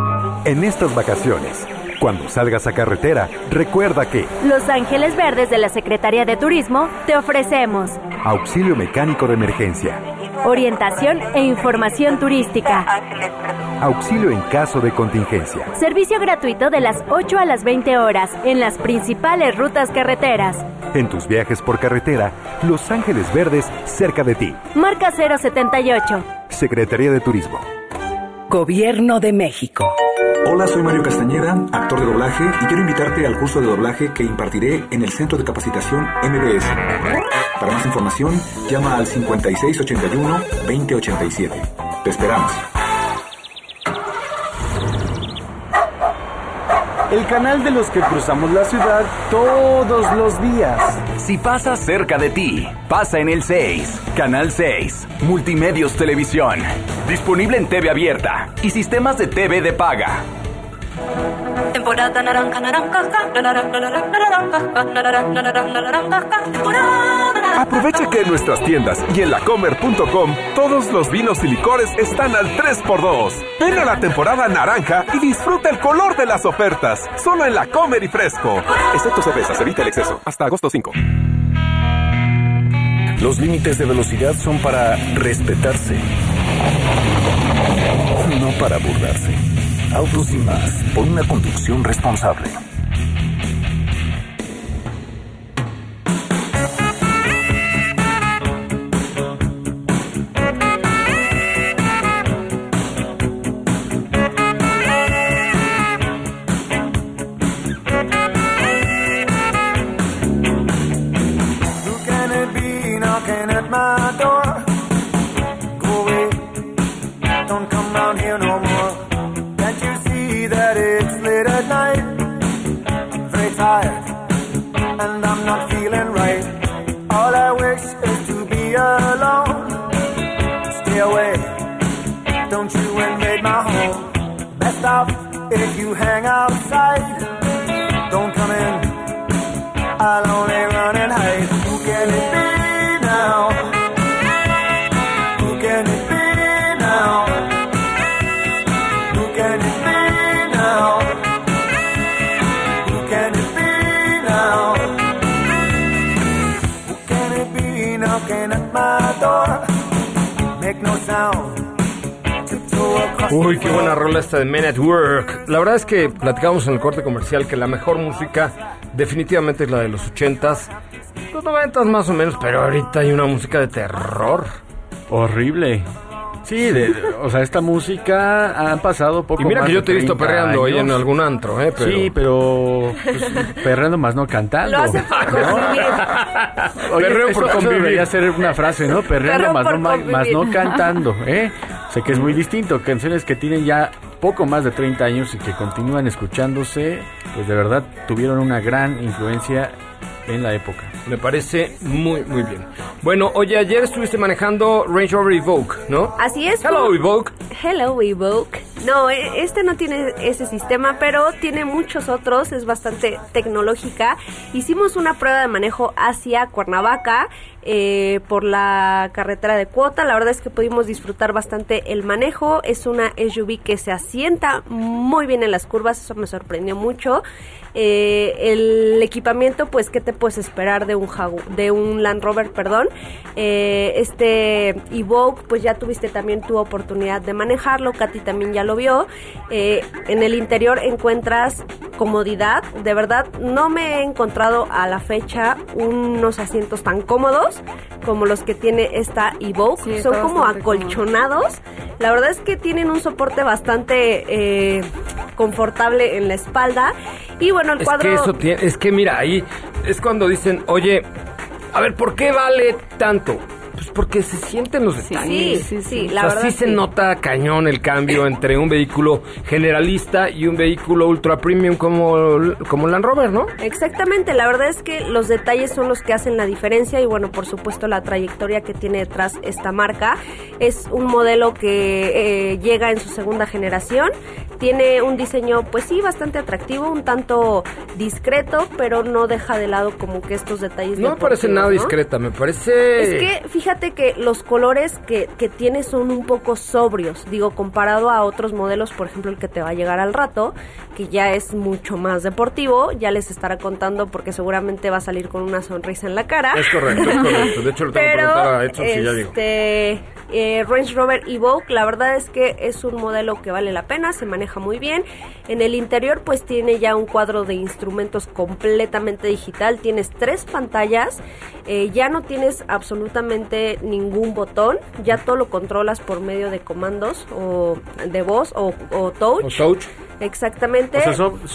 En estas vacaciones, cuando salgas a carretera, recuerda que Los Ángeles Verdes de la Secretaría de Turismo te ofrecemos auxilio mecánico de emergencia, orientación e información turística, auxilio en caso de contingencia, servicio gratuito de las ocho a las veinte horas en las principales rutas carreteras. en tus viajes por carretera, Los Ángeles Verdes cerca de ti. Marca cero setenta y ocho. Secretaría de Turismo. Gobierno de México. Hola, soy Mario Castañeda, actor de doblaje, y quiero invitarte al curso de doblaje que impartiré en el Centro de Capacitación M B S. Para más información, llama al cincuenta y seis ochenta y uno, veinte ochenta y siete. Te esperamos. El canal de los que cruzamos la ciudad todos los días. Si pasa cerca de ti, pasa en el seis. Canal seis. Multimedios Televisión. Disponible en T V abierta y sistemas de T V de paga. Temporada naranja, naranja, naranja, naranja, naranja, temporada. Aprovecha que en nuestras tiendas y en lacomer punto com todos los vinos y licores están al tres por dos. Ven a la temporada naranja y disfruta el color de las ofertas. Solo en Lacomer y Fresco. Excepto cervezas, evita el exceso. Hasta agosto cinco. Los límites de velocidad son para respetarse, no para burlarse. Autos y más, por una conducción responsable. If you hang outside, don't come in. I'll only run and hide. Who can it be now? Who can it be now? Who can it be now? Who can it be now? Who can it be knocking at my door? Make no sound. Uy, qué buena rola esta de Men at Work. La verdad es que platicamos en el corte comercial que la mejor música definitivamente es la de los ochentas, los noventas más o menos, pero ahorita hay una música de terror. Horrible. Sí, de, o sea, esta música han pasado poco más. Y mira que yo te he visto perreando años. ahí en algún antro, ¿eh? Pero... Sí, pero pues, perreando más no cantando. Lo hace por convivir. Oye, Perreo eso, por eso convivir. debería ser una frase, ¿no? Perreando Perreo más por no, convivir. más no cantando, ¿eh? O sea, que es muy distinto. Canciones que tienen ya poco más de treinta años y que continúan escuchándose, pues de verdad tuvieron una gran influencia en la época. Me parece muy, muy bien. Bueno, oye, ayer estuviste manejando Range Rover Evoque, ¿no? Así es. Hello, Evoque. Hello, Evoque. No, este no tiene ese sistema, pero tiene muchos otros, es bastante tecnológica. Hicimos una prueba de manejo hacia Cuernavaca eh, por la carretera de Cuota. La verdad es que pudimos disfrutar bastante el manejo. Es una S U V que se asienta muy bien en las curvas, eso me sorprendió mucho. Eh, el equipamiento, pues, ¿qué te puedes esperar de un Jagu- de un Land Rover, perdón? Eh, este Evoque, pues ya tuviste también tu oportunidad de manejarlo, Katy también ya lo vio. Eh, en el interior encuentras comodidad, de verdad no me he encontrado a la fecha unos asientos tan cómodos como los que tiene esta Evoque, Sí, son está como bastante acolchonados. La verdad es que tienen un soporte bastante eh, confortable en la espalda. Y bueno, el Es cuadro... que eso tiene, es que mira, ahí es cuando dicen, oye, a ver, ¿por qué vale tanto? Pues porque se sienten los detalles. Sí, sí, sí, O la sea, verdad sí se sí. nota cañón el cambio entre un vehículo generalista y un vehículo ultra premium como, como Land Rover, ¿no? Exactamente, la verdad es que los detalles son los que hacen la diferencia y bueno, por supuesto la trayectoria que tiene detrás esta marca. Es un modelo que eh, llega en su segunda generación, tiene un diseño pues sí bastante atractivo, un tanto discreto, pero no deja de lado como que estos detalles. No me parece deportivos, nada ¿no? discreta, me parece... Es que fíjate que los colores que, que tiene son un poco sobrios, digo, comparado a otros modelos, por ejemplo el que te va a llegar al rato, que ya es mucho más deportivo, ya les estará contando porque seguramente va a salir con una sonrisa en la cara. Es correcto, es correcto. De hecho, le tengo que Pero, preguntar a Edson si ya digo. este, eh, Range Rover Evoque, la verdad es que es un modelo que vale la pena, se maneja muy bien. En el interior, pues tiene ya un cuadro de instrumentos completamente digital, tienes tres pantallas, eh, ya no tienes absolutamente ningún botón, ya todo lo controlas por medio de comandos o de voz o, o touch. O touch. Exactamente. O sea, son,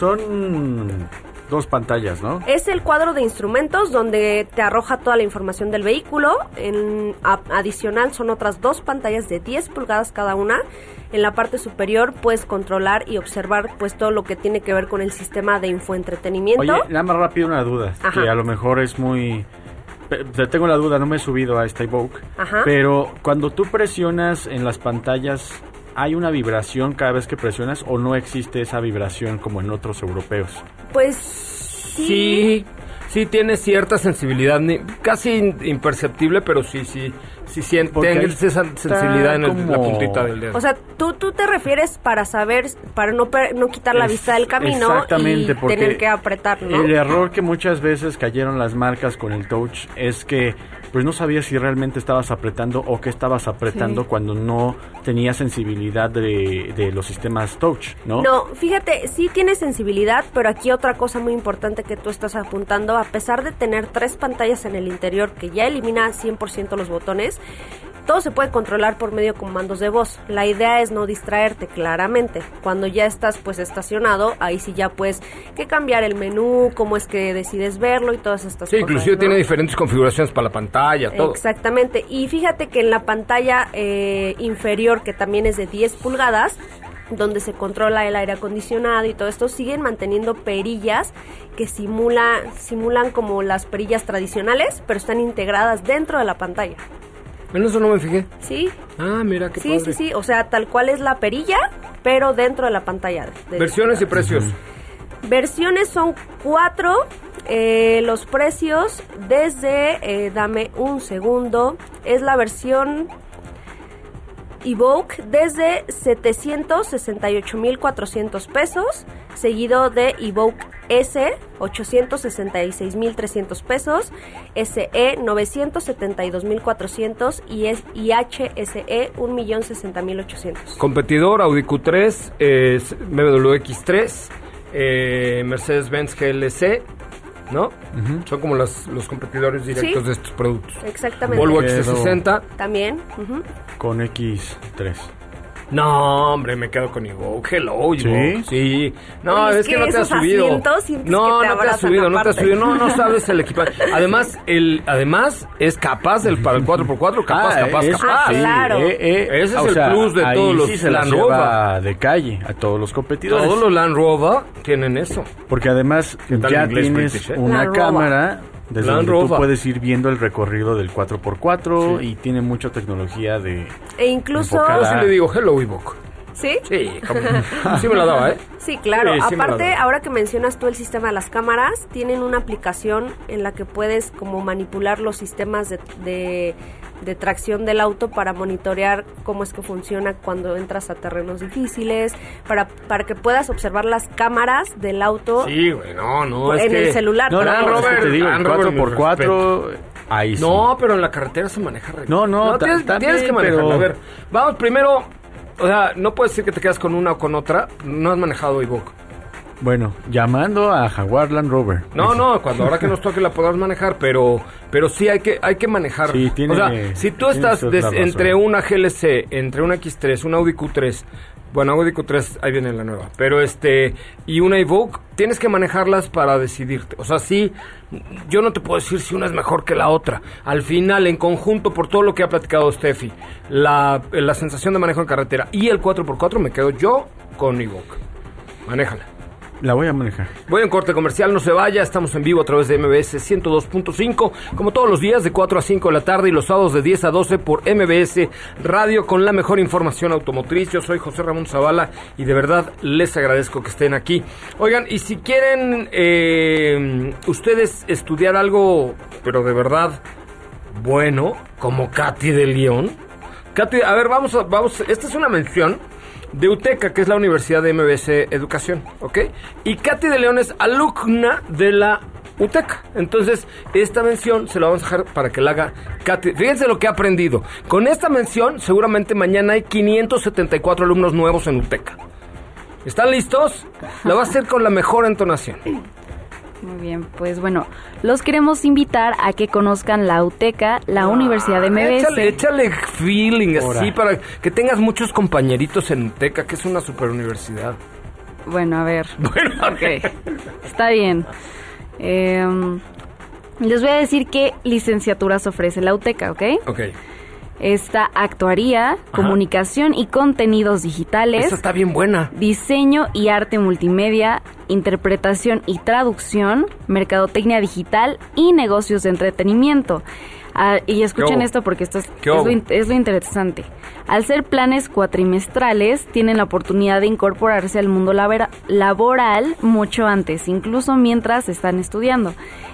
son dos pantallas, ¿no? Es el cuadro de instrumentos donde te arroja toda la información del vehículo. En a, adicional son otras dos pantallas de diez pulgadas cada una. En la parte superior puedes controlar y observar pues todo lo que tiene que ver con el sistema de infoentretenimiento. Oye, nada más rápido una duda, Ajá. que a lo mejor es muy... Te tengo la duda, no me he subido a esta Evoque, Ajá. pero cuando tú presionas en las pantallas, ¿hay una vibración cada vez que presionas o no existe esa vibración como en otros europeos? Pues sí. Sí, sí tiene cierta sensibilidad, ni- casi in- imperceptible, pero sí, sí, Si sientes Porque esa sensibilidad en el- como- la puntita del dedo. O sea, tú, tú te refieres para saber, para no, per- no quitar la Es- vista del camino exactamente, y porque tener que apretar, ¿no? El error que muchas veces cayeron las marcas con el touch es que pues no sabías si realmente estabas apretando o qué estabas apretando Sí. cuando no tenías sensibilidad de, de los sistemas touch, ¿no? No, fíjate, sí tiene sensibilidad, pero aquí otra cosa muy importante que tú estás apuntando, a pesar de tener tres pantallas en el interior que ya elimina cien por ciento los botones, todo se puede controlar por medio de comandos de voz. La idea es no distraerte, claramente. Cuando ya estás pues estacionado, ahí sí ya puedes que cambiar el menú, cómo es que decides verlo y todas estas Sí, cosas. inclusive ¿no? tiene diferentes configuraciones para la pantalla, todo. Exactamente. Y fíjate que en la pantalla eh, inferior, que también es de diez pulgadas, donde se controla el aire acondicionado y todo esto, siguen manteniendo perillas que simula, simulan como las perillas tradicionales, pero están integradas dentro de la pantalla. En eso no me fijé. Sí. Ah, mira qué Sí, padre. sí, sí. O sea, tal cual es la perilla, pero dentro de la pantalla. de- Versiones y precios. Versiones son cuatro. Eh, los precios desde, eh, dame un segundo, es la versión Evoque desde setecientos sesenta y ocho mil cuatrocientos pesos, seguido de Evoque S, ochocientos sesenta y seis mil trescientos pesos, S E, novecientos setenta y dos mil cuatrocientos y, es, y H S E, un millón sesenta mil ochocientos. Competidor, Audi Q tres, eh, B M W X tres, eh, Mercedes-Benz G L C, ¿no? Son como las, los competidores directos Sí. de estos productos. Exactamente. Volvo X C sesenta. También. ujú. Con X tres. No, hombre, me quedo con Evoque. Hello, Evoque. Sí. No, Oye, es, que, no te has esos subido. asientos sientes No, que te no te has abrazan subido, no te has aparte. subido. No, no sabes el equipaje. Además, el, además es capaz del para el cuatro por cuatro, capaz, Ah, capaz, eso capaz. sí, claro. eh, eh, Ese es o el sea, plus de ahí todos los sí se las Land Rover. lleva de calle a todos los competidores. Todos los Land Rover tienen eso. Porque además ¿Qué tal ya el inglés tienes British, eh? una Land Rover. cámara desde Land donde tú Rover. puedes ir viendo el recorrido del cuatro por cuatro y tiene mucha tecnología de... E incluso... Yo Enfocada. sí le digo hello, Evoque. ¿Sí? Sí, como- sí me la daba, ¿eh? Sí, claro. Sí, sí me la Aparte, doy. ahora que mencionas tú el sistema de las cámaras, tienen una aplicación en la que puedes como manipular los sistemas de, de, de tracción del auto para monitorear cómo es que funciona cuando entras a terrenos difíciles, para, para que puedas observar las cámaras del auto Sí, güey, no, no. es en que- el celular. No, no, Land no, es que Rover, te digo, el Land Rover, cuatro por mis cuatro, ahí sí. No, pero en la carretera se maneja re- No, no, ta- tienes, también, tienes que manejarlo. pero- A ver, vamos primero. O sea, no puedes decir que te quedas con una o con otra. No has manejado Evoque. Bueno, llamando a Jaguar Land Rover. No, no, cuando ahora que nos toque la podrás manejar, pero pero sí hay que hay que manejar. Sí, tiene- o sea, si tú tienes estás toda des- la razón. entre una G L C, entre una X tres, una Audi Q tres, bueno, Audi Q tres, ahí viene la nueva, pero este, y una Evoque, tienes que manejarlas para decidirte. O sea, sí, yo no te puedo decir si una es mejor que la otra. Al final, en conjunto, por todo lo que ha platicado Steffi, la, la sensación de manejo en carretera y el cuatro por cuatro, me quedo yo con Evoque. Manéjala. La voy a manejar. Voy a un corte comercial, no se vaya, estamos en vivo a través de M B S ciento dos punto cinco, como todos los días de cuatro a cinco de la tarde y los sábados de diez a doce por M B S Radio con la mejor información automotriz. Yo soy José Ramón Zavala y de verdad les agradezco que estén aquí. Oigan, y si quieren eh, ustedes estudiar algo, pero de verdad bueno, como Katy de León. Katy, a ver, vamos a, vamos, esta es una mención de UTECA, que es la Universidad de M B S Educación, ¿ok? Y Katy de León es alumna de la UTECA. Entonces, esta mención se la vamos a dejar para que la haga Katy. Fíjense lo que ha aprendido. Con esta mención, seguramente mañana hay quinientos setenta y cuatro alumnos nuevos en UTECA. ¿Están listos? La va a hacer con la mejor entonación. Muy bien, pues bueno, los queremos invitar a que conozcan la UTECA, la Universidad de M B S. Échale, échale feeling así Ahora. para que tengas muchos compañeritos en UTECA, que es una super universidad. Bueno, a ver. Bueno, ok. Está bien. Eh, les voy a decir qué licenciaturas ofrece la UTECA, ¿ok? Ok. Está actuaría, comunicación y contenidos digitales. Esa está bien buena. Diseño y arte multimedia, interpretación y traducción, mercadotecnia digital y negocios de entretenimiento. Ah, y escuchen ¿Qué esto porque esto es, ¿Qué es, lo, hubo? in- es lo interesante. Al ser planes cuatrimestrales, tienen la oportunidad de incorporarse al mundo labora- laboral mucho antes, incluso mientras están estudiando.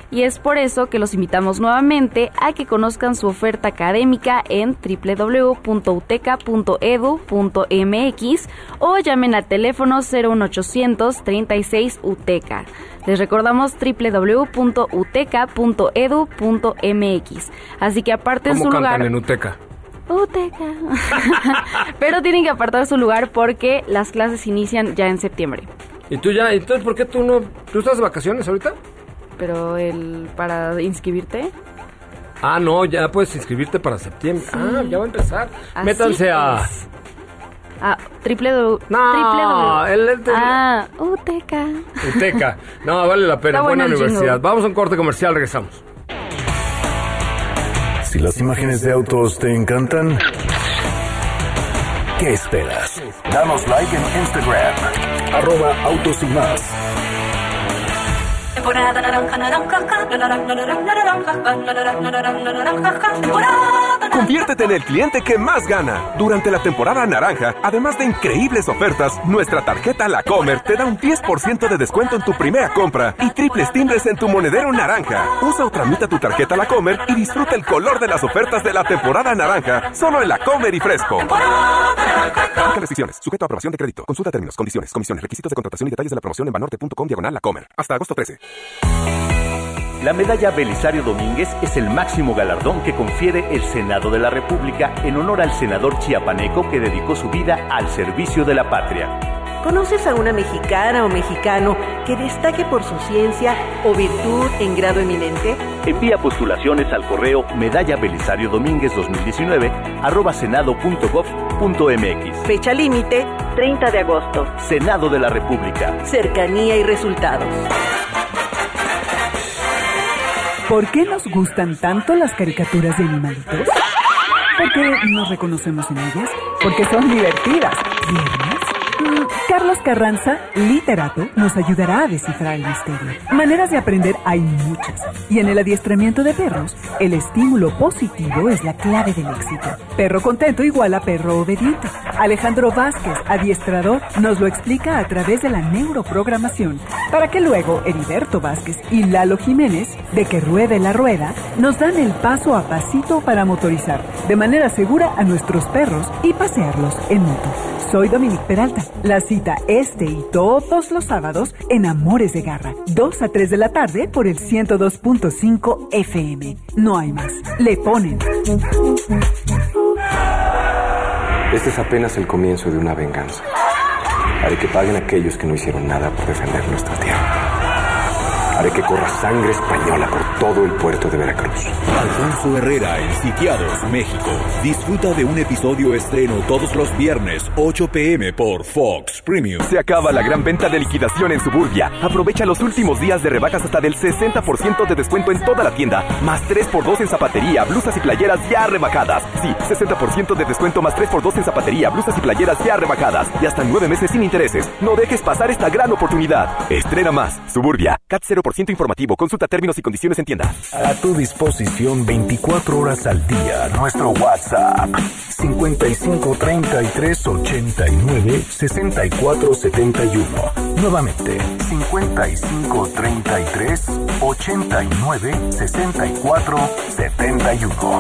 y es por eso que los invitamos nuevamente a que conozcan su oferta académica en doble u doble u doble u punto uteca punto edu punto m x o llamen al teléfono cero uno ochocientos treinta y seis UTECA. Les recordamos doble u doble u doble u punto uteca punto edu punto m x. Así que aparten ¿Cómo su cantan lugar. en Uteca? Uteca. Pero tienen que apartar su lugar porque las clases inician ya en septiembre. ¿Y tú ya? Entonces, ¿por qué tú no? ¿Tú estás de vacaciones ahorita? Pero el para inscribirte. Ah, no, ya puedes inscribirte para septiembre. Sí. Ah, ya va a empezar. Así Métanse a... es. Ah, triple W. No, triple w. el, el, el, ah, Uteca. Uteca. No, vale la pena. Está Buena bueno universidad. Jingle. Vamos a un corte comercial, regresamos. Si las imágenes de autos te encantan, ¿qué esperas? Danos like en Instagram, arroba Autos y Más. Temporada naranja, naranja, naranja, naranja, naranja, naranja, temporada. Conviértete en el cliente que más gana. Durante la temporada naranja, además de increíbles ofertas, nuestra tarjeta La Comer te da un diez por ciento de descuento en tu primera compra y triples timbres en tu monedero naranja. Usa o tramita tu tarjeta La Comer y disfruta el color de las ofertas de la temporada naranja, solo en La Comer y Fresco. Aplica restricciones, sujeto a aprobación de crédito. Consulta términos, condiciones, comisiones, requisitos de contratación y detalles de la promoción en banorte punto com diagonal La Comer. Hasta agosto trece. La medalla Belisario Domínguez es el máximo galardón que confiere el Senado de la República en honor al senador chiapaneco que dedicó su vida al servicio de la patria. ¿Conoces a una mexicana o mexicano que destaque por su ciencia o virtud en grado eminente? Envía postulaciones al correo medalla belisario domínguez dos mil diecinueve arroba senado punto gov punto m x. Fecha límite, treinta de agosto. Senado de la República. Cercanía y resultados. ¿Por qué nos gustan tanto las caricaturas de animalitos? ¿Por qué nos reconocemos en ellas? Porque son divertidas. ¿Tiernas? Mm, Carlos Carranza, literato, nos ayudará a descifrar el misterio. Maneras de aprender hay muchas. Y en el adiestramiento de perros, el estímulo positivo es la clave del éxito. Perro contento igual a perro obediente. Alejandro Vázquez, adiestrador, nos lo explica a través de la neuroprogramación, para que luego Heriberto Vázquez y Lalo Jiménez, de Que Ruede la Rueda, nos dan el paso a pasito para motorizar de manera segura a nuestros perros y pasearlos en moto. Soy Dominique Peralta. La cita este y todos los sábados en Amores de Garra, dos a tres de la tarde por el ciento dos punto cinco F M. No hay más. Le ponen. Este es apenas el comienzo de una venganza. Haré que paguen aquellos que no hicieron nada por defender nuestra tierra. Haré que corra sangre española por todo el puerto de Veracruz. Alfonso Herrera en Sitiados, México. Disfruta de un episodio estreno todos los viernes, ocho p m por Fox Premium. Se acaba la gran venta de liquidación en Suburbia. Aprovecha los últimos días de rebajas hasta del sesenta por ciento de descuento en toda la tienda. Más tres por dos en zapatería, blusas y playeras ya rebajadas. Sí, sesenta por ciento de descuento más tres por dos en zapatería, blusas y playeras ya rebajadas. Y hasta nueve meses sin intereses. No dejes pasar esta gran oportunidad. Estrena más. Suburbia. C A T cero por ciento informativo. Consulta términos y condiciones en tienda. A tu disposición veinticuatro horas al día. Nuestro WhatsApp. cincuenta y cinco treinta y tres ochenta y nueve sesenta y cuatro setenta y uno. Nuevamente. cincuenta y cinco treinta y tres ochenta y nueve sesenta y cuatro setenta y uno.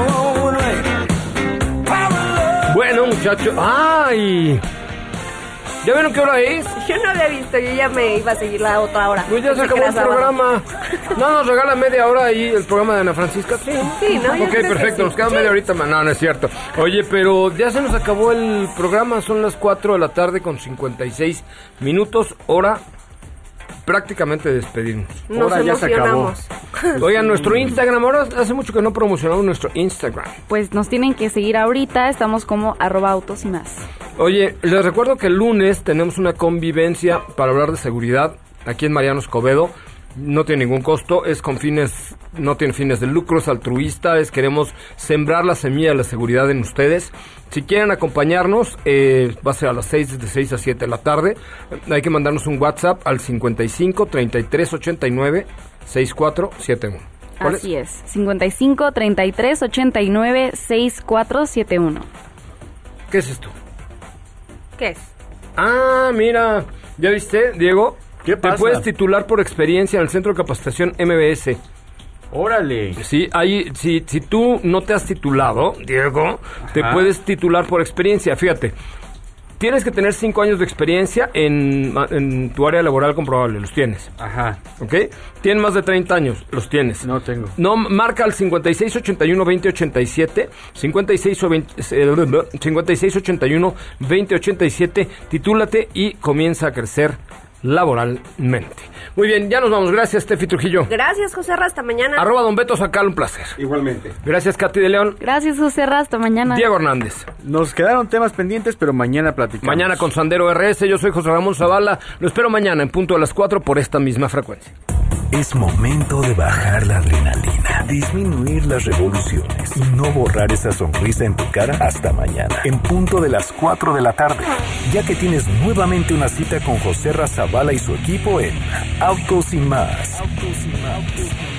Muchacho, ¡ay! ¿Ya vieron qué hora es? Yo no había visto, yo ya me iba a seguir la otra hora. Pues ya se Pensé que acabó era el sábado. programa. No, nos regala media hora ahí el programa de Ana Francisca. Sí, Sí, ¿no? Yo Ok, creo que perfecto, sí. nos queda Sí. media horita más. No, no es cierto. Oye, pero ya se nos acabó el programa. Son las cuatro de la tarde con cincuenta y seis minutos. Hora prácticamente de despedirnos. Nos Ahora ya se acabó. emocionamos. Oigan, nuestro Instagram, ahora hace mucho que no promocionamos nuestro Instagram. Pues nos tienen que seguir ahorita, estamos como arroba autos y más. Oye, les recuerdo que el lunes tenemos una convivencia para hablar de seguridad aquí en Mariano Escobedo. No tiene ningún costo, es con fines, no tiene fines de lucro, es altruista, es queremos sembrar la semilla de la seguridad en ustedes. Si quieren acompañarnos, eh, va a ser a las seis, desde seis a siete de la tarde. Hay que mandarnos un WhatsApp al cincuenta y cinco, treinta y tres, ochenta y nueve, sesenta y cuatro setenta y uno. ¿Cuál Así es? es, cincuenta y cinco, treinta y tres, ochenta y nueve, sesenta y cuatro setenta y uno. ¿Qué es esto? ¿Qué es? Ah, mira, ¿ya viste, Diego? ¿Qué pasa? Te puedes titular por experiencia en el Centro de Capacitación M B S. Órale. Sí, ahí, si, si tú no te has titulado, Diego, te Ajá. puedes titular por experiencia. Fíjate, tienes que tener cinco años de experiencia en, en tu área laboral comprobable, los tienes. Ajá. ¿Ok? Tienes más de treinta años, los tienes. No tengo. No, marca al cincuenta y seis ochenta y uno, veinte ochenta y siete, cincuenta y seis o veinte, eh, cincuenta y seis ochenta y uno, veinte ochenta y siete, titúlate y comienza a crecer laboralmente. Muy bien, ya nos vamos. Gracias, Tefi Trujillo. Gracias, José Ra, hasta mañana. Arroba Don Beto Sacal, un placer. Igualmente. Gracias, Katy de León. Gracias, José Ra, hasta mañana. Diego Hernández. Nos quedaron temas pendientes, pero mañana platicamos. Mañana con Sandero R S. Yo soy José Ramón Zavala. Lo espero mañana en punto de las cuatro por esta misma frecuencia. Es momento de bajar la adrenalina, disminuir las revoluciones y no borrar esa sonrisa en tu cara hasta mañana, en punto de las cuatro de la tarde, ya que tienes nuevamente una cita con José Zavala y su equipo en Autos y Más. Autos y Más.